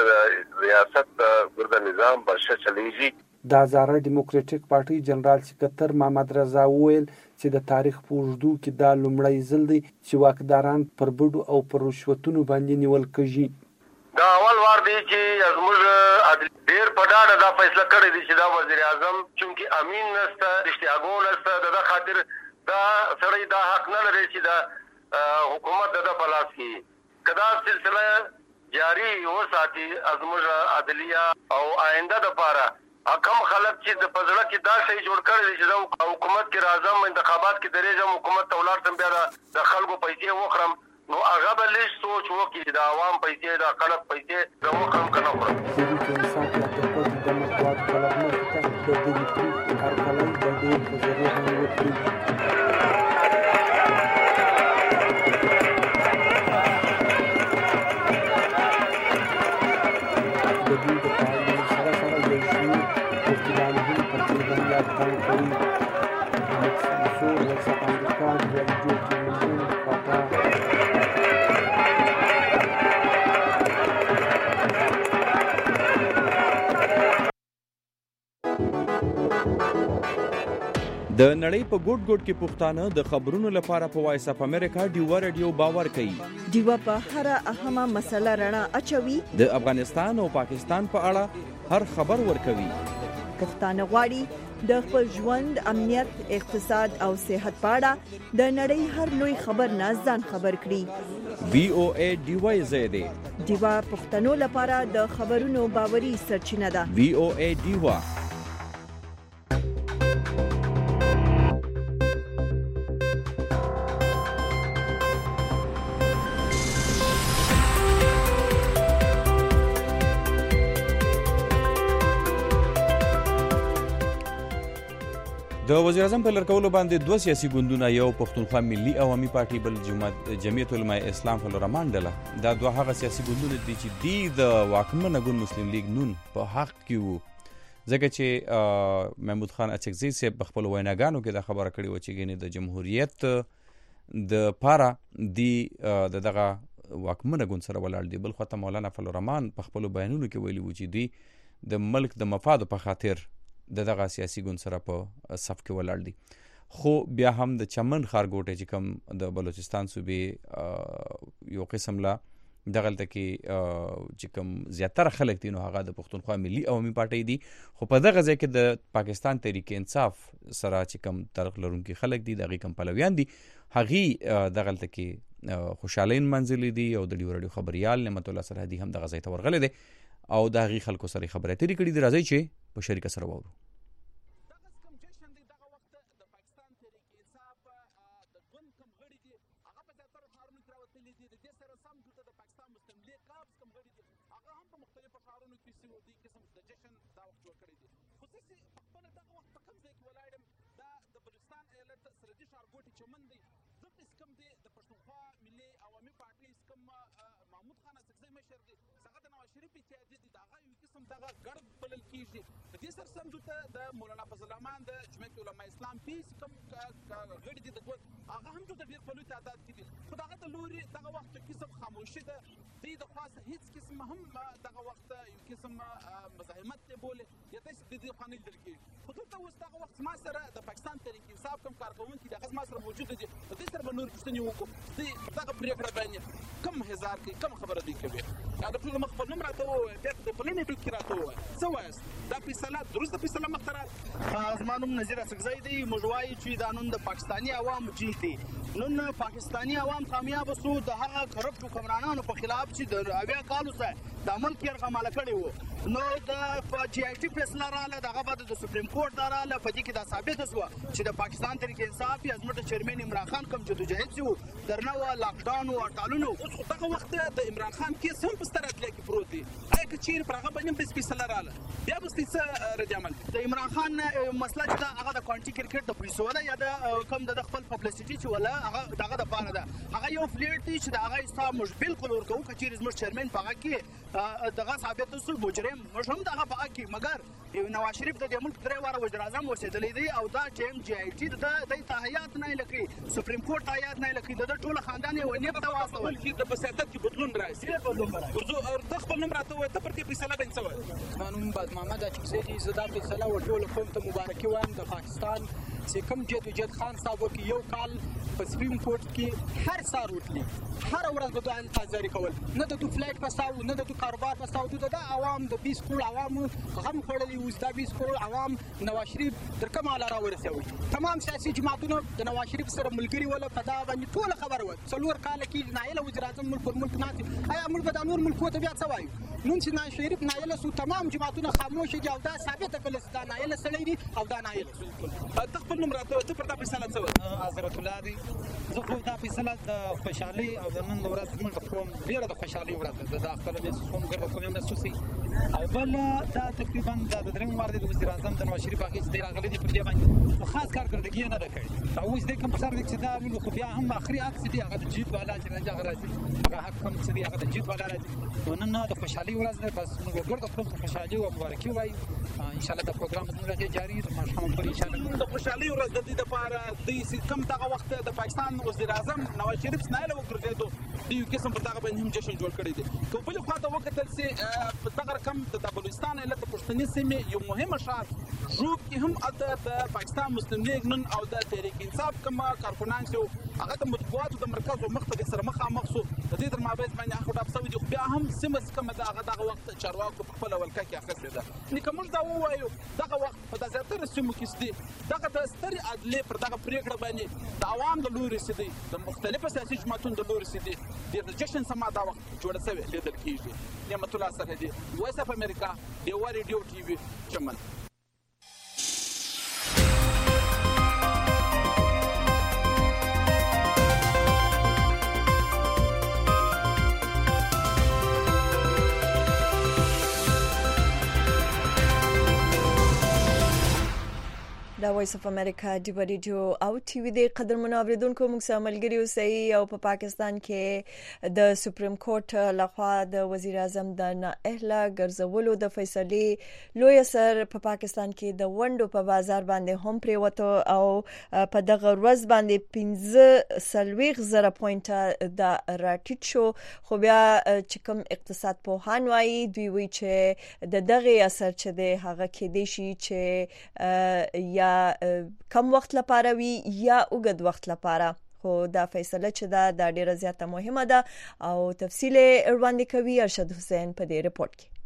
د ریاست د نظام بشه چلیږي.
د هزاره ډیموکراټیک پارټۍ جنرال سکرټر محمد رضا وویل چې د تاریخ په اوږدو کې دا لومړی ځل دی چې واکداران پر بډو او پر رشوتونو باندې نیول کېږي.
دا اول وار دی چې زموږ ډېر په ډاډه دا فیصله کړې دي چې دا وزیر اعظم چونکې امین نسته، اشتیاقو نسته، د ده خاطر دا سړی دا حق نه لري چې دا حکومت د ده په لاس کې که دا سلسله جاری وساتي زموږ عدلیه او آینده دپاره کم خلک چې د په زړه کې دا شی جوړ کړی دی چې زه حکومت کې راځم، انتخابات کې درېږم، حکومت ته ولاړ شم، بیا د خلکو پیسې وخورم، نو هغه به لږ سوچ وکړي د عوام پیسې د خلک پیسې زه وخورم که نه خورم.
د نړۍ په ګوټ ګوټ کې پښتانه د خبرونو لپاره په وایس اپ امریکا ډیوه رادیو باور کوي.
ډیوه په هر اهمه مسله رڼا اچوي.
د افغانستان او پاکستان په اړه هر خبر ورکوي.
پښتانه غواړي د خپل ژوند، امنیت، اقتصاد او صحت په اړه د نړۍ هر لوی خبر نه ځان خبر کړي.
وی او ای ډیوه زیاده
ډیوه پښتنو لپاره د خبرونو باوري سرچینه ده.
وی او ای ډیوه د وزیر اعظم په لړکولو باندې دوه سیاسي ګوندونه، یو پښتونخوا ملي عوامي پارټي بل جمعیت علماء اسلام فلورمان ډله، دا دوه هغه سیاسي ګوندونه دي چې دی د واکمنه ګوند مسلم لیگ نون په حق کې وو، ځکه چې محمود خان اچکزي صاحب په خپلو ویناګانو کې دا خبره کړې وه چې ګینې د جمهوریت د پاره دی د دغه واکمنه ګوند سره ولاړ دي. بل خواته مولانا فلورمان په خپلو بیانونو کې ویلي وو چې دوی د ملک د مفادو په خاطر د دغه سیاسي ګوند سره په صف کې ولاړ دي. خو بیا هم د چمن ښارګوټی چې کوم د بلوچستان صوبې یو قسم لا دغلته کې چې کوم زیاتره خلک دي نو هغه د پښتونخوا ملي عوامي پارټۍ دي، خو په دغه ځای کې د پاکستان تحریک انصاف سره چې کوم تعلق لرونکي خلک دي د هغې کوم پلویان دي هغې دغلته کې خوشحالۍ نمانځلې دي او د ډیوه راډیو خبریال نعمت الله سرحدي هم دغه ځای ته ورغلی دی او د هغې خلکو سره یې خبرې اترې کړي دي. راځئ چې په شریکه سره واورو.
د ګوند کم غړي دي هغه په زیاتره ښارونو کې راوتلي
دي. د دې سره سم دلته د پاکستان مسلم لیگ کابس کوم غړي دي هغه هم په مختلفو ښارونو کې سیمو دي قسم د جشن دا وخت جوړ کړی دي. خصوصي خپل دغه وخت په کوم ځای کې ولاړم دا د بلوچستان ایالت سرحدي ښارګوټي چمن دی. دلته کوم دی د پښتونخوا ملي عوامي پارټي کوم محمود خان اسکزی مشر دی څنګه د نواز شریف اتحادیه دي دغه یو قسم دغه ګډ بلل کېږي. په دې سره سم دلته د مولانا فضل الرحمن د جمعیت علماء اسلام پیس کوم غړي دي د هغه هم دلته ډېر په لوی تعداد کې دي. خو دغه د لوري دغه وخت قسم خاموشي ده دوی د خوا هېڅ قسم هم دغه وخت یو قسم مزاحمت دی بولي یا داسې د دې خوا نه لیدل کېږي. خو دلته اوس دغه وخت زما سره د پاکستان تحریک انصاف کوم کارکوونکي دغه زما سره موجوده دي. په دې سره به نور پوښتنې وکړو دوی په دغه پرېکړه باندې کوم هزار کوي کوم خبره دوی کوي. د ټولو مخ خپل نوم راته ووایه بیا د پلنې ټول کې راته ووایه څه وایاست دا فیصله درسته فیصله مخته راغله.
زما نوم نذیر اسکزی دی. موږ وایو چې دا نن د پاکستاني عوامو جیت دی. نن پاکستاني عوام کامیاب شو د هغه کرپټ حکمرانانو په خلاف چې د اویا کالو څخه د ملک یرغماله کړی وو. نو د جی آی ټي فیصله راغله دغه بعد د سپریم کورټ دا راغله په دې کې دا ثابته شوه چې د پاکستان تحریک انصاف یا زموږ د چیرمن عمران خان کوم جدوجهد چې و درنه وه لاکډاون و هړتالونه.
اوس خو دغه وخت د عمران خان کیس هم په ستر اتله کې پروت دی. آیا که چیرې پر هغه باندې هم داسې فیصله راغله بیا به ستاسې څه رد عمل
د عمران خان مسله چې ده هغه د کوانټي کرکټ د پیسو ده یا د کوم د خپل پبلسټي چې ولا هغه دغه دپاره ده هغه یو فلیټ دی چې د هغه حساب موږ بالکل ورکوو که چیرې زموږ چیرمن په هغه کې دغه ثابت شو مجرم موږ هم دغه په هغه کې مګر نواز شریف د دې ملک درې واره وزیر اعظم اوسېدلی دی او دا چې ایم جی آی ټي د دی تحیات نه یې لکوي سپریم کورټ تحیات نه یې لکوي د ده ټوله خاندان یې ونیب ته واستول
د په سیاست کې بدلون راشي. ته خپل نوم راته ووایه ته پر دې فیصله باندې څه وایې؟
زما نوم باز محمد اچکزی دی. زه دا فیصله ورټولو قوم ته مبارکي وایم د پاکستان چې کوم جدوجهد خان صاحب وکړي یو کال په سپریم کورټ کې هر سهار وتلي هره ورځ به دوه انتظاري کول نه د تو فلایټ پساو نه د تو کاروبار پساو د دا عوام د بیس کروڑ عوامو غم خوړلی اوس دا بیس کروڑ عوام نواز شریف تر کومه اعلی راورسوي. تمام سیاسي جماعتونه د نواز شریف سره ملګري وله په دا باندې ټوله خبره وه څلور کاله کې نایله وزیر اعظم ملک پر ملک ناست آیا موږ به دا نور ملکو ته بیا څه وایو؟ نن چې نواز شریف نایله سو تمام جماعتونه خاموشه دي او دا ثابته کړله چې دا نایله سړی دی او دا نایله سو.
ته خپل نوم راته وایه ته پر دا فیصله څه وایې؟
حضرت الله دی. زه خو دا فیصله د خوشحالۍ او د نن د ورځ زموږ د قوم ډېره د خوشحالۍ ورځ ده. دا خپله بیا قوم ګرده قوم هم نسوسي او بل دا تقریبا دا د درېیم وار دی د وزیر اعظم د نواز شریف هغې چې دی راغلی دی پر دې باندې خو خاص کارکردګي یې نه ده کړې. او اوس دی کوم سر دی چې دا ویلو خو بیا هم آخري حق چې دی هغه د جیت والا چې راځي هغه راځي هغه حق کوم چې دی هغه د جیت والا راځي. نو نن د خوشحالۍ ورځ ده بس موږ ګرده قوم ته خوشحالي او مبارکي وایو. انشاءالله دا پروګرام زموږ هغې جاري د ماښام پورې انشاءالله
د خوشحالۍ ورځ د دې دپاره دوی کوم دغه وخت د پاکستان وزیر اعظم نواز شریف نایله وګرځېدو دوی یو قسم پر دغه باندې هم جشن جوړ کړی دی. که بلې خوا ته وکتل سي په دغه رقم د بلوچستان ایالت د پښتني سیمې یو مهمه ښار ژوب کې هم هلته د پاکستان مسلم لیگ نن او د تحریک انصاف کوم کارکنان چې هغه د مطبوعاتو د مرکز او مختلف سره مخامخ شو د دې تر مابينځ باندې هغه ډاپ شوي دي. خو بیا هم سیمه چې کومه ده هغه دغه وخت چارواکو په خپله ولکه کې اخیستې ده. نو که موږ دا ووایو دغه وخت په دا زیاتره سیمو کې چې دي دغه د سترې عدلې پر دغه پرېکړه باندې د عوام د لورې چې دی د مختلفو سیاسي جماعتونو د لورې چې دی ډېر د جشن سما دا وخت جوړه شوې لیدل کېږي. نعمت الله سرحدي وایس اف امریکا ډیوا ریډیو ټي وي چمن.
دا وایس اف امریکا ډیوا ریډیو او ټي وي د قدرمنو اوریدونکو موږ سره ملګري اوسئ او په پاکستان کې د سپریم کورټ لخوا د وزیر اعظم د نااهله ګرځولو د فیصلې لوی اثر په پاکستان کې د ونډو په بازار باندې هم پریوته او په دغه ورځ باندې پنځه سلويغ زره پوینټه د راټیټ شو. خو بیا چې کوم اقتصاد پوهان وایي دوی وایي چې د دغه اثر چې د هغه کې دی شي چې یا کم وخت لپاره وي یا اوږد وخت لپاره. خو دا فیصله چې دا د ډیره زیاته مهمه ده او تفصیل وړاندې کوي ارشد حسین په دې رپورت کې.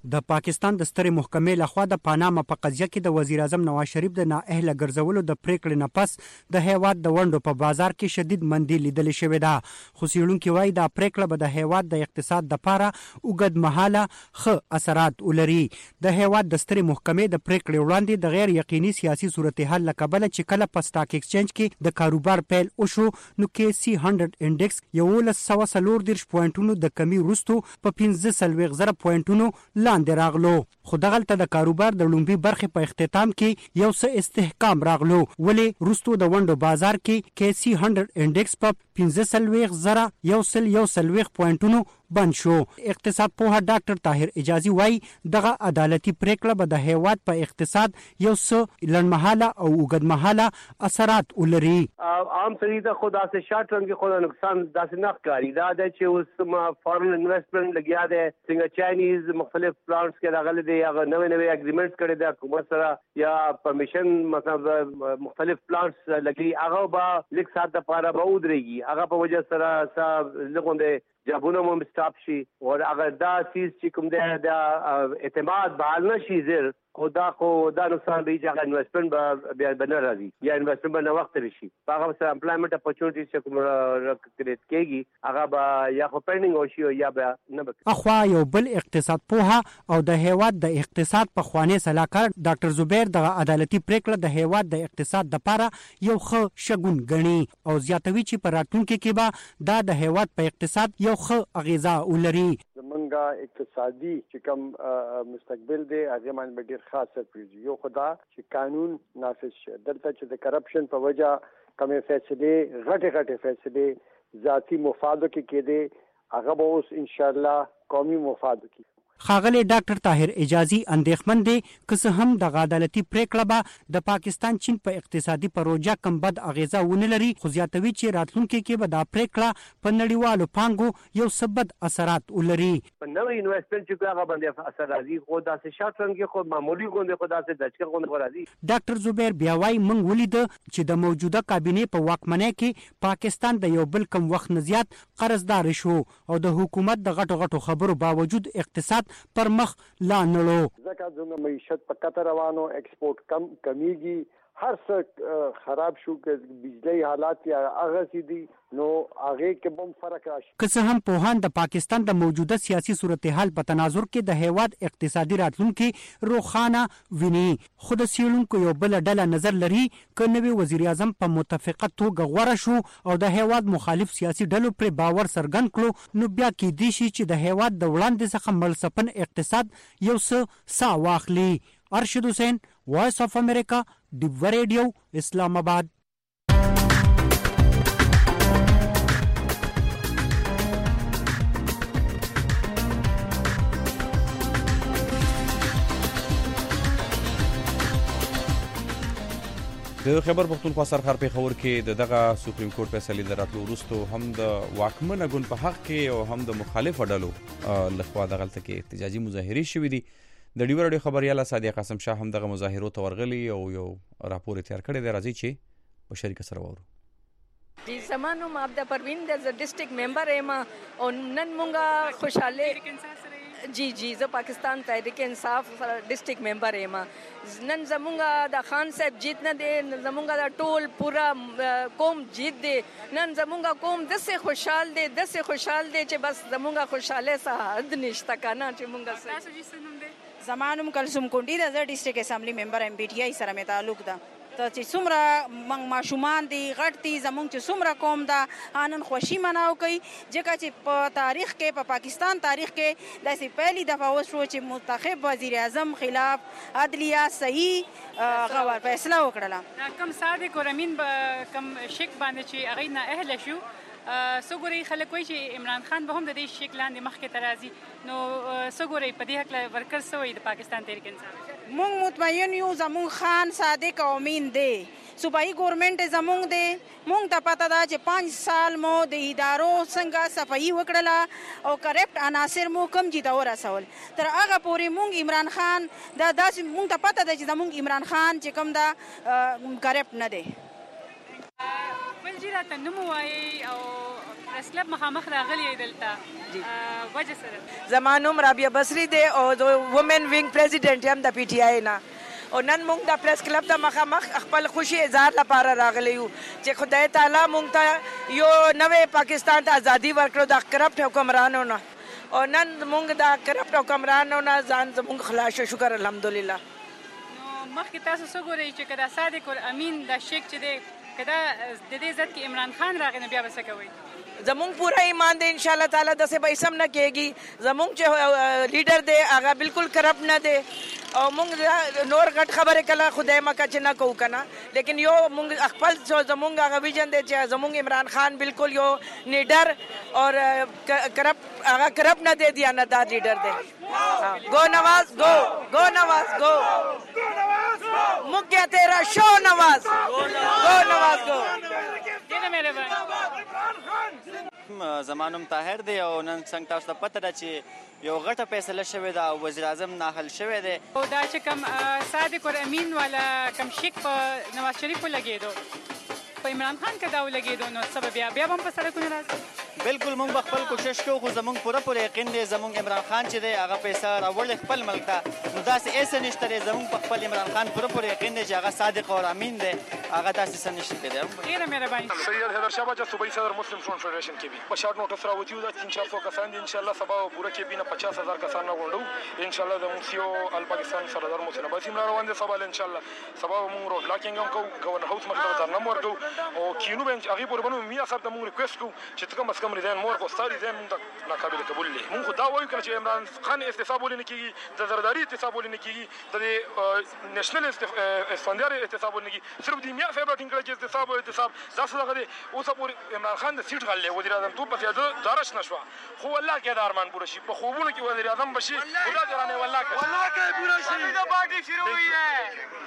د پاکستان د سترې محکمې لخوا د پاناما په قضیه کې د وزیر اعظم نواز شریف د نااهله ګرځولو د پریکړې نه پس د هیواد د ونډو په بازار کې شدید مندي لیدل شوې ده، خو څېړونکي وایي دا پریکړه به د هیواد د اقتصاد دپاره اوږد مهاله ښه اثرات ولري. د هیواد د سترې محکمې د پریکړې وړاندې د غیر یقیني سیاسي صورتحال له کبله چې کله په سټاک ایکسچینج کې د کاروبار پیل وشو نو کې سی هنډرډ انډیکس یولس سوه څلور دېرش پوینټونو د کمي وروستو په پنځه څلوېښت زره پوینټونو لاندې راغلو، خو دغلته د کاروبار د لومړي برخې په اختتام کې یو څه استحکام راغلو، ولې وروستو د ونډو بازار کې کې سی هنډرډ انډیکس په پنځه څلوېښت زره یو سل یو څلوېښت پوینټونو بند شو. اقتصاد پوه ډاکټر طاهر اجازي وایي دغه عدالتي پریکړه به د هیواد په اقتصاد یو څه لنډمهاله او اوږدمهاله اثرات ولري.
عام سړي ته خو داسې شارټ ټرم کې خو د نقصان داسې نه ښکاري، دا دی چې اوس فارن انویسټمنټ لګیا دی، څنګه چاینیز مختلف پلانټس کې راغلي دي، هغه نوې نوې اګریمنټس کړي دي حکومت سره یا پرمیشن مثلا مختلف پلانټس لګي، هغه به لږ ساعت دپاره به ودرېږي، هغه په وجه سره څه لږ غوندې جابونه مو سټاپ شي، او اگر دا چیز چې کوم دی دا اعتماد بحال نه شي زر خو دا خو دا نقصان دی چې هغه انویسټمنټ بیا به نه راځي یا انویسټمنټ به نه وخت راشي، په هغه سره امپلایمنټ اپورچونټیز چې کوم کریټ کېږي هغه به یا خو پینډینګ وشي او یا به نه به.
اخوا یو بل اقتصاد پوها او د هیواد د اقتصاد پخوانی سلاکار ډاکټر زبیر د عدالتي پریکړه د هیواد د اقتصاد دپاره یو ښه شګون ګڼي او زیاتوي چې په راتلونکي کې به دا د هیواد په اقتصاد یو ښه اغیزه ولري.
زمونږ اقتصادي چې کوم مستقبل دی هغه باندې به ډېر خاص سرپریز یو خدا چې قانون نافذ شي، دلته چې د کرپشن په وجه کومې فیصلې غټې غټې فیصلې ذاتي مفادو کې کېدې هغه به اوس انشاءالله قومي مفادو کې.
ښاغلی ډاکټر طاهر اجازي اندېښمن دی که څه هم دغه عدالتي پریکړه به د پاکستان چین په اقتصادي پروژه کم بد اغیزه ونه لري، خو زیاتوي چې راتلونکي کې به دا پریکړه په نړیوالو پانګو یو څه بد اثرات ولري.
په نوې انویسټمنټ چې هغه باندې اثر راځي خو داسې شارټ ټرم کې خو معمولي غوندې خو داسې دچکه غوندې راځي.
ډاکټر زبیر بیا وایي موږ ولیده چې د موجوده کابینې په واکمنۍ کې پاکستان د یو بل کم وخت نه زیات قرضدار شو او د حکومت د غټو غټو خبرو باوجود اقتصاد پر مخ لا نړو.
ځکه زموږ معیشت په کته روانو، ایکسپورټ کم کمیږي، هر څه خراب شو که بجلی حالات یا هغه سي دي نو هغه کې بم فرق راشي.
که څه هم پوهان د پاکستان د موجوده سیاسي صورتحال په تناظر کې د هیواد اقتصادي راتلونکي روښانه ویني، خو د څېړونکو یو بله ډله نظر لري که نوی وزیر اعظم په متفقه توګه غوره شو او د هیواد مخالف سیاسي ډلو پرې باور څرګند کړو نو بیا کیدای شي چې د هیواد د وړاندې څخه ملسپن اقتصاد یو څه سا واخلي. ارشد حسین، وائس آف امریکا، ډیو ریډیو، اسلام آباد.
د خیبر پښتونخوا سرحد پیښور کې د دغه سپریم کورټ فیصلې د راتلو وروستو هم د واکمنه ګوند په حق کې او هم د مخالفو ډلو لخوا دغلته کې احتجاجي مظاهرې شوې دي. د ډیو راډیو خبریاله صادق قاسم شاه هم دغه مظاهرو ته ورغلی او یو راپور تیار کړی دی، راځي چې په شریکه سره واورو.
جی زمانو ما عبد پروین د ډسټریکټ ممبر یم او نن مونږه خوشاله جی جی زه پاکستان تحریک انصاف ډسټریکټ ممبر یم. نن زمونږه د خان صاحب جیت نه دی، زمونږه د ټول پورا قوم جیت دی. نن زمونږه قوم داسې خوشحال دی داسې خوشحال دی چې بس زمونږه خوشحالی څه حد نشته که نه چې مونږ
زما نوم کلثوم کونډي ده، زه ډسټریکټ اسمبلی ممبر یم، پی ټي آی سره مې تعلق ده. ته چې څومره موږ ماشومان دي غټ دي زموږ چې څومره قوم ده نن خوشي مناو کوي، ځکه چې په تاریخ کې په پاکستان تاریخ کې داسې پهلې دفعه وشو چې منتخب وزیر اعظم خلاف عدلیه صحیح غور فیصله وکړله.
کم صادق او امین کم شک باندې چې هغوی نااهله شو، څه ګورئ خلک وایي چې عمران خان به هم د دې شک لاندې مخکې ته راځي، نو څه ګورئ په دې هکله ورکر څه وایي د پاکستان تحریک انصاف؟
مونږ مطمئن یو زمونږ خان صادق او امین دی، صوبایي ګورنمنټ زمونږ دی. مونږ ته پته ده چې پنځ سال مو د ادارو څنګه صفایي وکړله او کرپټ عناصر مو کم جي ته ورسول. تر هغه پورې مونږ عمران خان دا داسې مونږ ته پته ده چې زمونږ عمران خان چې کوم دا کرپټ نه دی.
بل جي راته نوم ووایئ او پریس کلب مخامخ راغلی دلته وجه سره
زما نوم رابعه بصري دی او د وومن وینګ پریزیډنټ یم د پی ټی آی نه او نن موږ د پریس کلب ته مخامخ خپل خوشي اظهار لپاره راغلی یو چې خدای تعالی موږ ته یو نوې پاکستان ته ازادي ورکړو د کرپټ حکمرانو نه او نن موږ د کرپټ حکمرانو نه ځان زموږ خلاص شو شکر الحمدلله.
نو مخکې تاسو څه ګورئ چې که دا صادق الامین دا شیک چې دی که دا د دې ضد کې عمران خان راغی نو بیا به څه کوئ؟
زمونږ پورا ایمان دی انشاءالله تعالی داسې به هیڅ هم نه کېږي. زمونږ چې لیډر دی هغه بالکل کرپټ نه دی او موږ نور غټ خبرې کله خدای مکه چې نه کوو که نه لیکن یو موږ خپل زمونږ هغه ویژن دی چې زمونږ عمران خان بالکل یو لیډر اور کرپټ هغه کرپټ نه دی دیانتدار لیډر دی. گو نواز گو گو نواز گو موږ کیا تیرا شو نواز گو نواز گو.
زما نوم طاهر دی او نن څنګه تاسو ته پته ده چې یو غټه فیصله شوې ده او وزیر اعظم ناهل شوی دی
او دا چې کوم صادق الامین والا کوم شیک په نواز شریف ولګېدو په عمران خان که دا ولګېدو نو څه به بیا بیا به هم په سړکونه راځي؟
بالکل موږ به خپل کوشش کوو خو زموږ پوره پوره یقین دی زموږ عمران خان چې دی هغه پیسه راوړي خپل ملک ته نو داسې هېڅ نشته دی زموږ په خپل عمران خان پوره پوره یقین دی چې هغه صادق او امین دی هغه داسې څه نشي کېدی.
ډېره مهرباني.
سید حیدرشاه باچا صوبایي صدر مسلم فرونټ فدریشن کې وي په شارټ نوټس راوتي دا تین چار سو کسان دي انشاءالله سبا پوره کې بي نه پچاس هزار کسان نه غونډو انشاءالله زموږ سی او ال پاکستان سردار محسن عباسي هم روان دي سبا انشاءالله سبا موږ روډ لاکینګ هم کوو ګورنر هاوس مخې ته دارنامه ورکوو او کینو به هغې پورې به نو میا صاحب ته موږ ریکویسټ کوو چې ته کم از کم ریزاین مو ورکړو ستا ریزاین موږ ته ناقابل قبول دی. موږ خو دا وایو که نه چې عمران خان احتساب ولې نه کېږي د زرداري احتساب ولې نه کېږي د نیشنل اسفندیار احتساب ولې نه کېږي صرف د میا صاحب راټینګ کړی چې احتساب او احتساب دا څه دغه دی اوسه پورې عمران خان د سیټ غل دی وزیر اعظم توپ پسې دارش نه شوه خو والله کې دا ارمان پوره شي په خوبونو کې وزیر اعظم به شي خدا جرانه والله که والله کې پوره شي دا پارټي شروع ہوئی ہے.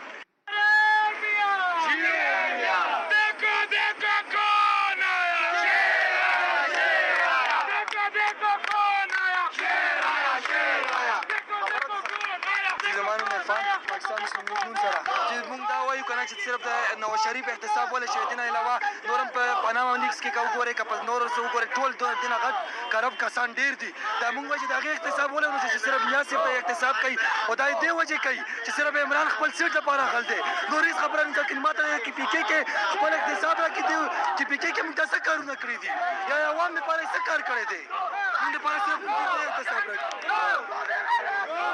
دیکھو دیکھو کون آیا شیر آیا دیکھو دیکھو کون آیا شیر آیا شیر آیا دیکھو دیکھو کون آیا
زمانو عرفان پاکستان مسلم لیگ نون سره چې موږ دا وایو که نه چې صرف د نواز شریف احتساب ولی شوی دي نه علاوه نور هم په پاناما لیکس کې که وګورئ که په نورو څه وګورئ ټول د نه غټ کرپ کسان ډېر دي دا موږ وایو چې د هغې احتساب ولی ونه چې صرف میا صاحب په احتساب کوي او دا یې دې وجې کوي چې صرف عمران خپل سیټ لپاره غل دی نور هېڅ خبره نه کوي ماته کې پي کې کې خپل احتساب راکړي دي چې پي کې کې موږ ته څه کارونه کړي دي یا عوام لپاره یې څه کار کړی دی موږ لپاره صرف احتساب راکړي.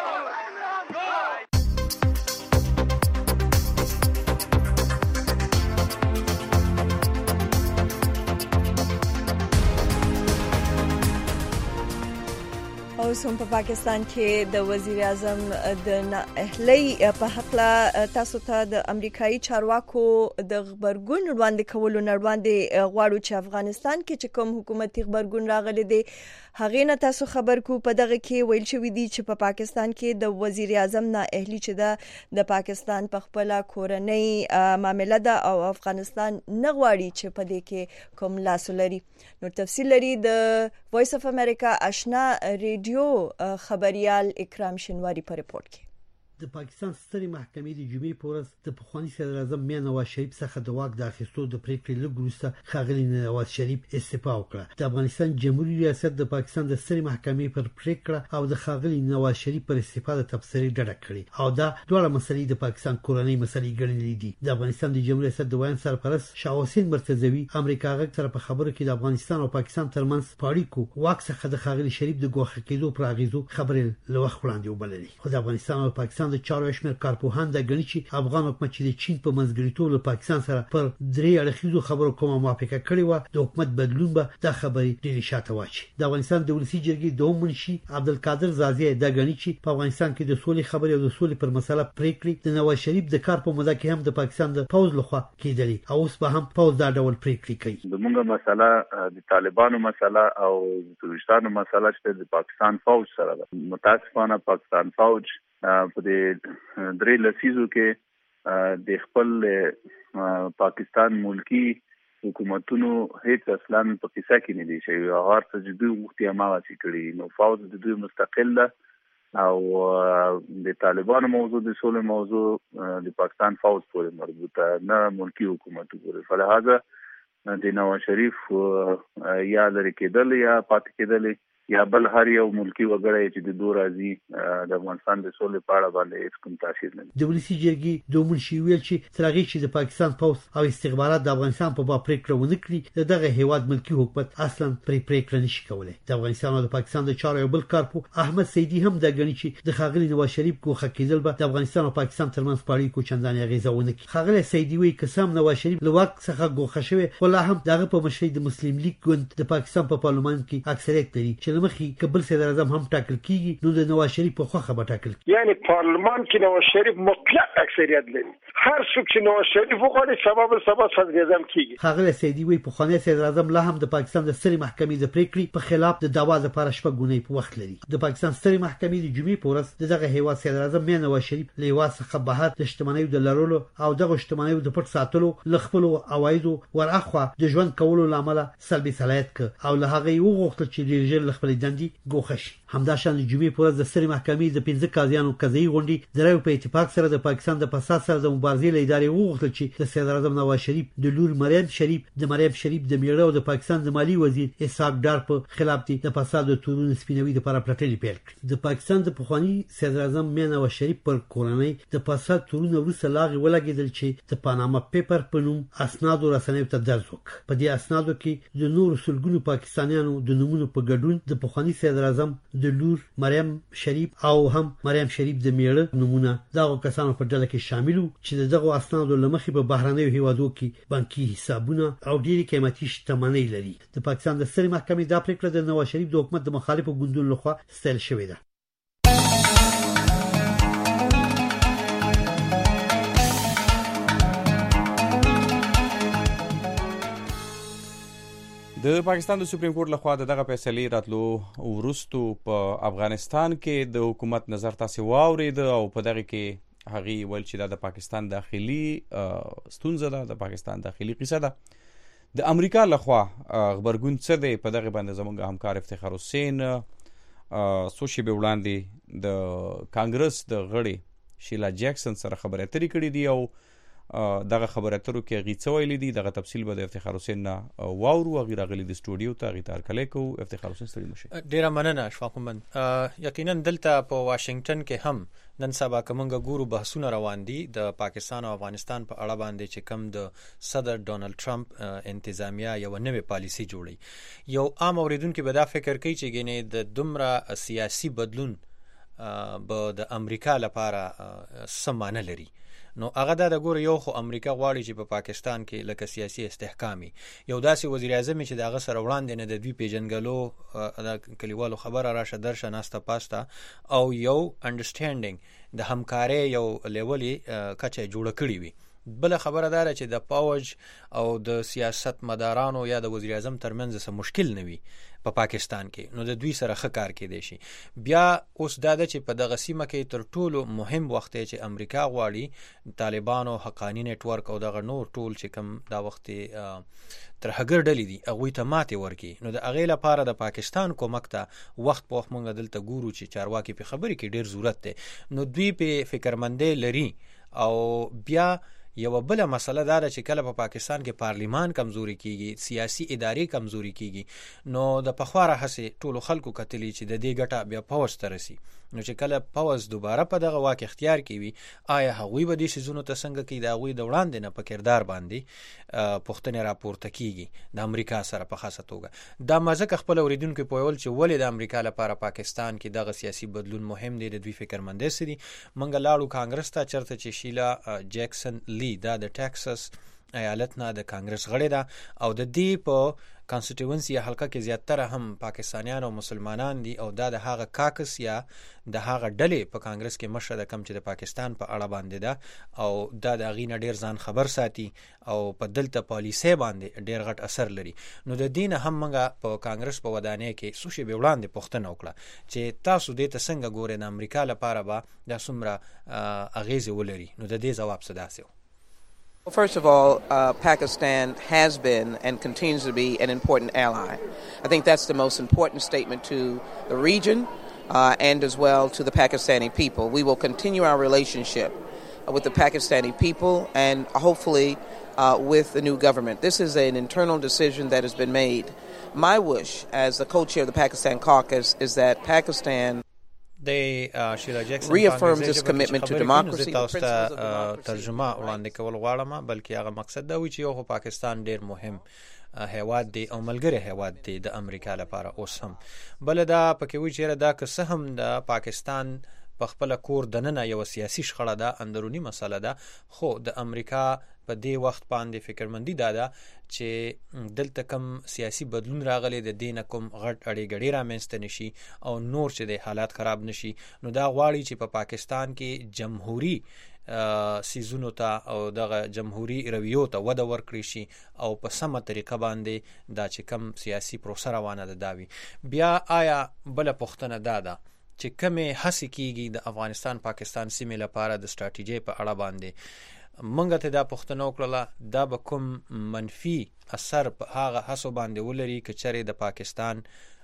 اوس هم په پاکستان کې د وزیر اعظم د نااهلۍ په حق تاسو ته د امریکایي چارواکو د خبرګون وړاندې کولو نه وړاندې غواړو چې افغانستان کې چې کوم حکومتي خبرګون راغلی دی هغې نه تاسو خبر کو. په دغه کې ویل شوي دي چې په پاکستان کې د وزیر اعظم نااهلي چې ده د پاکستان په خپله کورنۍ معامله ده او افغانستان نه غواړي چې په دې کې کوم لاس ولري. نو تفصیل لري د وایس اف امریکا آشنا ریډیو خبريال اکرام شنواری په ریپورت کې.
د پاکستان سترې محکمې د جمعې په ورځ د پخواني صدر اعظم میا نواز شریف څخه د واک د اخیستو د پریکړې لږ وروسته ښاغلي نواز شریف استعفا وکړه. د افغانستان جمهوریت ریاست د پاکستان د سترې محکمې پر پریکړه او د ښاغلي نواز شریف پر استعفا د تبصرې ډډه کړې او دا دواړه مسلې د پاکستان کورنۍ مسلې ګڼلې دي. د افغانستان د جمهوریت ریاست د ویاند سرپرست شاه حسین مرتضوي امریکا غږ سره په خبرو کې د افغانستان او پاکستان ترمنځ په اړیکو واک څخه د ښاغلي شریف د ګوښه کېدو پر اغیزو خبرې له وخت وړاندې وبللې. خو د افغانستان او پاکستان د چارو شمېر کارپوهان د غني چې افغان حکومت چې د چین په منځګړیتوب له پاکستان سره پر درې اړخیزو خبرو کومه موافقه کړې و د حکومت بدلون به د خبرې ډېرې شاته واچي. د افغانستان د ولسی جرګې دوم منشي عبدالقادر زازی د غني چې په افغانستان کې د سولې خبرې او د سولې پر مسله پریکړې د نواز شریف د کار په موده کې هم د پاکستان د پوز لخوا کېدلې او اوس به هم پوز دا ډول پریکړې کوي.
زموږ مسله د طالبانو مسله او د ترکستان مسله چې د پاکستان فوج سره ده. متاسفانه پاکستان فوج په دې درې لسیزو کې د خپل پاکستان ملکی حکومتونو هیڅ اصلا په قصه کې نه دي شوي. هغه څه چې دوی غوښتي هماغه څه کړي. نو فوج د دوی مستقل ده او د طالبانو موضوع د سولې موضوع د پاکستان فوج پورې مربوطه نه ملکی حکومت پورې. فلهذا د نواز شریف یا لري کېدل یا پاتې کېدل یا بل هر یو ملکی وګړی چې د دوه راځي د افغانستان د سولې په اړه باندې هیڅ کوم تاثیر نه لري.
د ولسی جرګې دوه منشي ویل چې تر هغه چې د پاکستان پوز او استخبارات د افغانستان په باب پریکړه ونه کړي دغه هیواد ملکی حکومت اصلا پرې پریکړه نشي کولای. د افغانستان او د پاکستان د چارو یو بل کارپو احمد سیدی هم د غنی چې د خاغلی نواز شریف ګوښه کېدل به د افغانستان او پاکستان ترمنځ پاړې کو چندان اغیزه ونه کړي. خاغلی سیدی وی قسم نواز شریف له واک څخه ګوښه شوی ولا هم دغه په مشرۍ د مسلم لیگ ګوند د پاکستان په پارلمان کې اکثریت لري چې لمخي قبل صدر اعظم هم ټاکل کیږي نو د نواز شریف په خوخه به ټاکل کیږي.
یعنی پارلمان کې نواز شریف مطلق اکثریت لري. هر څوک چې نواز شریف وغواړي سبب سبب صدر اعظم کیږي.
خاغلی سیدی وی په خانه صدر اعظم لا هم د پاکستان د سترې محکمې د پریکړې په خلاف د دعوا لپاره شپږ غونې په وخت لري. د پاکستان سترې محکمې د جمعې په ورځ دغه هیواد صدر اعظم میا نواز شریف له هیواد څخه بهر د شتمنۍ د لرلو او دغه شتمنۍ د پټ ساتلو لخپلو اوایدو ورأخوا د ژوند کولو لامل سلبي صلاحیت ک او له هغه یو وغوښتل چې د رژیم خپل دندې ګوښه شي. همداشان د جمعې په ورځ د سترې محکمې د پنځه قاضیانو قضایي غونډې د رایو په اتفاق سره د پاکستان د فساد سره د مبارزې له ادارې وغوښتل چې د صدر اعظم نواز شریف د لور مریم شریف د مریم شریف د میړه او د پاکستان د مالی وزیر اسحاق ډار په خلاف دي د فساد او تورون سپینوي لپاره پلټنې پیل کړې. د پاکستان د پخوانی صدر اعظم میا نواز شریف پر کورنۍ د فساد تورون وروسته لاغي ولګېدل چې د پاناما پیپر په نوم اسناد او رسنیو ته درز وکړ. په دې اسنادو کې د نورو سلګونو پاکستانیانو د نومونو په ګډون د پخوانی صدر اعظم د لور مریم شریف او هم مریم شریف د میړه نمونه دغه کسانو په ډله کې شاملو چې دغه اسنادو لمخې په بهرنیو هیوادو کې بانکي حسابونه او ډېری قیمتي شتمنۍ لري. د پاکستان د سترې محکمې دا پریکړه د نواز شریف د حکومت د مخالفو ګوندونو لخوا ستایل شوې ده.
د پاکستان د سپریم کورټ لخوا دغه فیصلې راتلو وروستو په افغانستان کې د حکومت نظر تاسو واورید او په دغه کې هغه ول چې د پاکستان داخلي ستونزه ده د پاکستان داخلي قصه ده. د امریکا لخوا خبرګون څه دی په دغه باندې زموږ همکار افتخار حسین سوشي به وړاندې د کانګرس د غړي شیلا جیکسن سره خبرې اترې کړې دي او دغه خبره اترو کې غي څه ویلي دي. دغه تفصیل به د افتخار حسین نه واورو. غیر غلي د سټوډیو ته غي تار کله کو افتخار حسین ستړي مشه.
ډیره مننه اشفاق محمد. یقینا دلته په واشنگټن کې هم نن سبا کومګه ګورو بحثونه روان دي د پاکستان او افغانستان په اړه باندې چې کم د صدر ډونالد ټرمپ انتظامیه یو نوې پالیسی جوړي. یو عام اوریدونکو به دا فکر کوي چې ګینه د دومره سیاسي بدلون به د امریکا لپاره سمانه لري. نو هغه دا د ګور یو خو امریکا غواړي چې په پا پاکستان کې لکه سیاسي استحکامي یو داسې وزیر اعظم چې دغه سره وړاندې نه د دوی پیژنګلو د کلیوالو خبره راشه درشه ناسته پاسته او یو انډرستانډینګ د همکاري یو لیولي کچه جوړ کړی وي. بل خبره دار چې د پاوج او د سیاست مدارانو یا د وزیر اعظم ترمنځ څه مشکل نه وي په پا پاکستان کې نو د دوی سره ښه کار کېدی شي. بیا اوس دا ده چې په دغه سیمه کې تر ټولو مهم وخت چې امریکا غواړي طالبانو حقانی نتورک او دغه نور ټول چې کوم دا وخت تر هغه ډلې دي هغه ته ماته ورکی نو د هغه لپاره د پاکستان کومک ته وخت په وخت مونږ دلته ګورو چې چارواکي په خبرې کې ډیر ضرورت دی. نو دوی په فکرمندې لري او بیا یو بل مسله دا ده چې کله په پا پاکستان کې پارلیمان کمزوري کیږي سیاسي ادارې کمزوري کیږي نو د پخواره هسه ټولو خلکو کتلی چې د دې ګټه بیا پوز ترسي. نو چې کله پوز دوباره په دغه واک اختیار کوي آیا هغوی به د سيزونو ته څنګه کې دا هغوی د وړاندې نه په کردار باندې پښتنه راپورته کیږي د امریکا سره په خاصه توګه. دا مزه خپل اوریدونکو په ویل چې ولې د امریکا لپاره پاکستان کې دغه سیاسي بدلون مهم دی د دوی فکرمندې سدي. منګ لاړو کانګرس ته چرته چې شیلا جیکسن دا د ټکساس ایالت نه د کانګرس غړی ده او د دې په کانسټیټوئنسي حلقه کې زیاتره هم پاکستانیان او مسلمانان دي او دا د هغه کاکس یا د هغه ډلې په کانګرس کې مشر د کم چې د پاکستان په اړه باندې ده او دا د غینه ډیر ځان خبر ساتي او په دلته پالیسي باندې ډیر غټ اثر لري. نو د دین هم منګه په کانګرس په ودانې کې سوشي به وړاندې پښتنه وکړه چې تاسو دې ته څنګه ګورئ د امریکا لپاره به د سمره اغیزه ولري. نو د دې جواب څه داسې.
Well, first of all, uh, Pakistan has been and continues to be an important ally. I think that's the most important statement to the region uh, and as well to the Pakistani people. We will continue our relationship with the Pakistani people and hopefully uh, with the new government. This is an internal decision that has been made. My wish as the co-chair of the Pakistan caucus is that Pakistan
They uh, Sheila Jackson
reaffirms its commitment to democracy.
ترجمه وړاندې کول غواړم بلکې هغه مقصد دا و چې یو پاکستان ډیر مهم هیواد دی او ملګری هیواد دی د امریکا لپاره اوس هم بل دا پکې وی چیرې دا که څه هم د پاکستان په خپل کور دننه یو سیاسي شخړه ده اندرونی مسله ده خو د امریکا په دې وخت باندې فکرمندي دا ده چې دلته کم سیاسي بدلون راغلی د دین کوم غټ اړې غړي رامنځته نشي او نور چې د حالات خراب نشي نو دا غواړي چې په پا پاکستان کې جمهوریت سیزونو ته او دغه جمهوریت رویو ته وده ورکړي شي او په سمه طریقه باندې دا چې کم سیاسي پروسه روانه ده داوي بیا آیا بل پښتنه دا ده چې کومه هڅه کیږي د افغانستان پاکستان سیمې لپاره د ستراتیژي په اړه باندې منګه ته دا پښتنه وکړه دا به کوم منفي اثر په هغه هڅو باندې ولري چې چېرې د پاکستان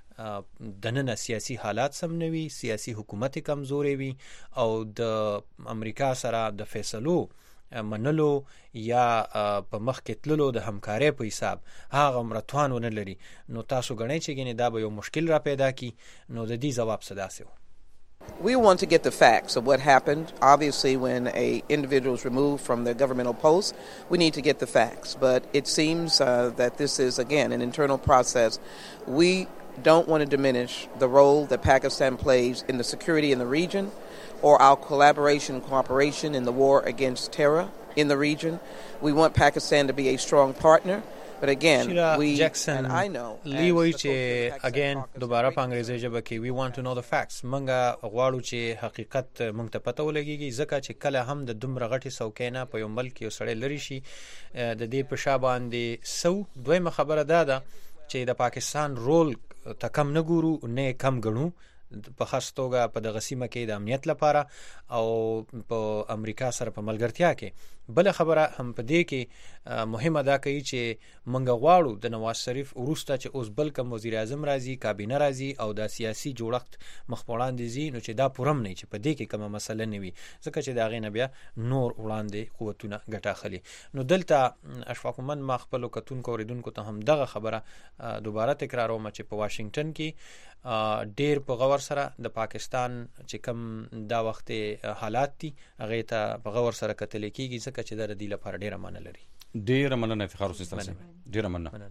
دننه سیاسي حالات سم نوي سیاسي حکومت کمزوري وي او د امریکا سره د فیصلو منلو یا په مخ کې تللو د همکارۍ په حساب هغه مرتوان ونه لري نو تاسو غنئ چې ګنې دا به یو مشکل را پیدا کی نو د دې جواب څه داسې و
We want to get the facts of what happened. Obviously, when a individual is removed from their governmental post, we need to get the facts. But it seems uh, that this is, again, an internal process. We don't want to diminish the role that Pakistan plays in the security in the region or our collaboration and cooperation in the war against terror in the region. We want Pakistan to be a strong partner. But again,
Sheila
we
Jackson,
and I know
لیوی چې again دوباره په انګریزي ژبه کې we want to know the facts منګه غواړو چې حقیقت مونږ ته پته ولګيږي ځکه چې کله هم د دومره غټي سوکینه په یو ملک یو سړی لري شي د دې په شا باندې سو دویمه خبره ده ده چې د پاکستان رول ته کم نه ګورو نه کم ګڼو په خاص توګه په دغه سیمه کې د امنیت لپاره او په امریکا سره په ملګرتیا کې بل خبره هم په دې کې مهمه ده کوي چې منګ غواړو د نواز شریف ورسته چې اوس بل کوم وزیر اعظم راځي کابینه راځي او د سیاسي جوړښت مخ وړاندې زی نو چې دا پورم نه چې په دې کې کومه مسله نه وي ځکه چې دا غي نه بیا نور وړاندې قوتونه ګټه اخلي نو دلته اشفاق من ما خپل کتونکو اوریدونکو ته هم دغه خبره دوباره تکراروم چې په واشنگټن کې ډیر په غور سره د پاکستان چې کم دا وخت حالات دي هغه ته په غور سره کتل کیږي ځکه چې د دې لپاره ډیره مننه لري
ډیره مننه افتخار اوسې تاسو ډیره مننه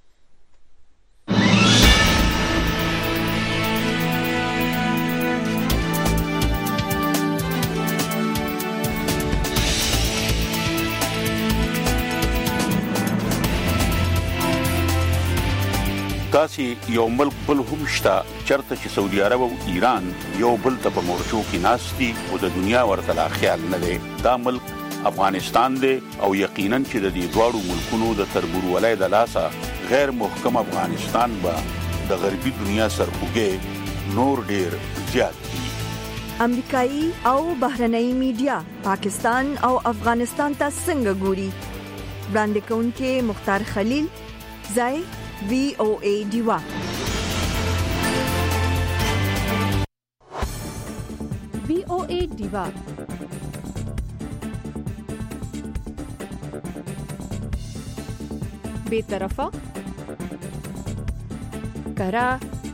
داسې یو ملک بل هم شته چرته چې سعودي عرب او ایران یو بل ته په مورچو کې ناشتي او د دنیا ورته لا خیال نه دی دا ملک افغانستان دی او یقینا چې د دې دواړو ملکونو د تربور ولای د لاسه غیر محکم افغانستان به د غربي دنیا سرخوږی نور ډیر زیات دي
امریکایي او بهرنۍ میډیا پاکستان او افغانستان ته څنګه ګوري وړاندې کوونکې مختار خلیل ځای V O A دیوا V O A دیوا بے طرفه کرا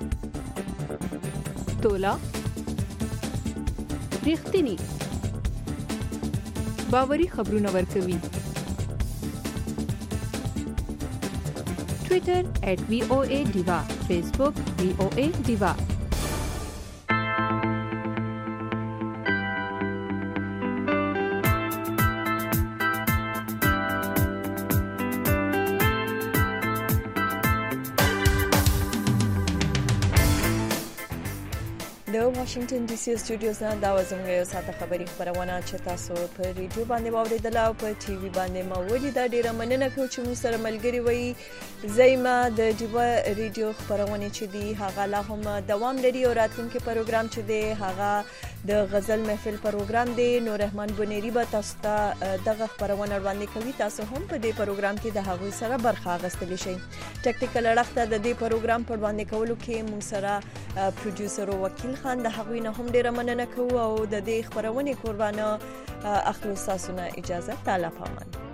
تولا ریښتینی باوري خبرونه ورکوي Twitter at V O A Diva, Facebook V O A Diva.
د واشنگټن ډي سي سټوډیوز نه دا وزمږه یو ساته خبري خبرونه چې تاسو په ریډیو باندې واوریدل او په ټي وي باندې مو ولیدا ډیره مننه کوم چې مو سره ملګری وي زېما د ډیوا ریډیو خبرونه چې دی هغه لا هم دوام لري او راتلونکي پروګرام چې دی هغه د غزل محفل پروګرام دی. نور رحمان بنيري به تاسو ته دغه خبرونه وړاندې کوي. تاسو هم په دې پروګرام کې د هغوی سره برخه اخیستلی شئ. ټیکنیکل اړخ ته د دې پروګرام په وړاندې کولو کې موږ سره پروډوسر وکیل خان د هغوی نه هم ډیره مننه کوو او د دې خبرونې قربانه اخلو. تاسو نه اجازه. تعالی پامان.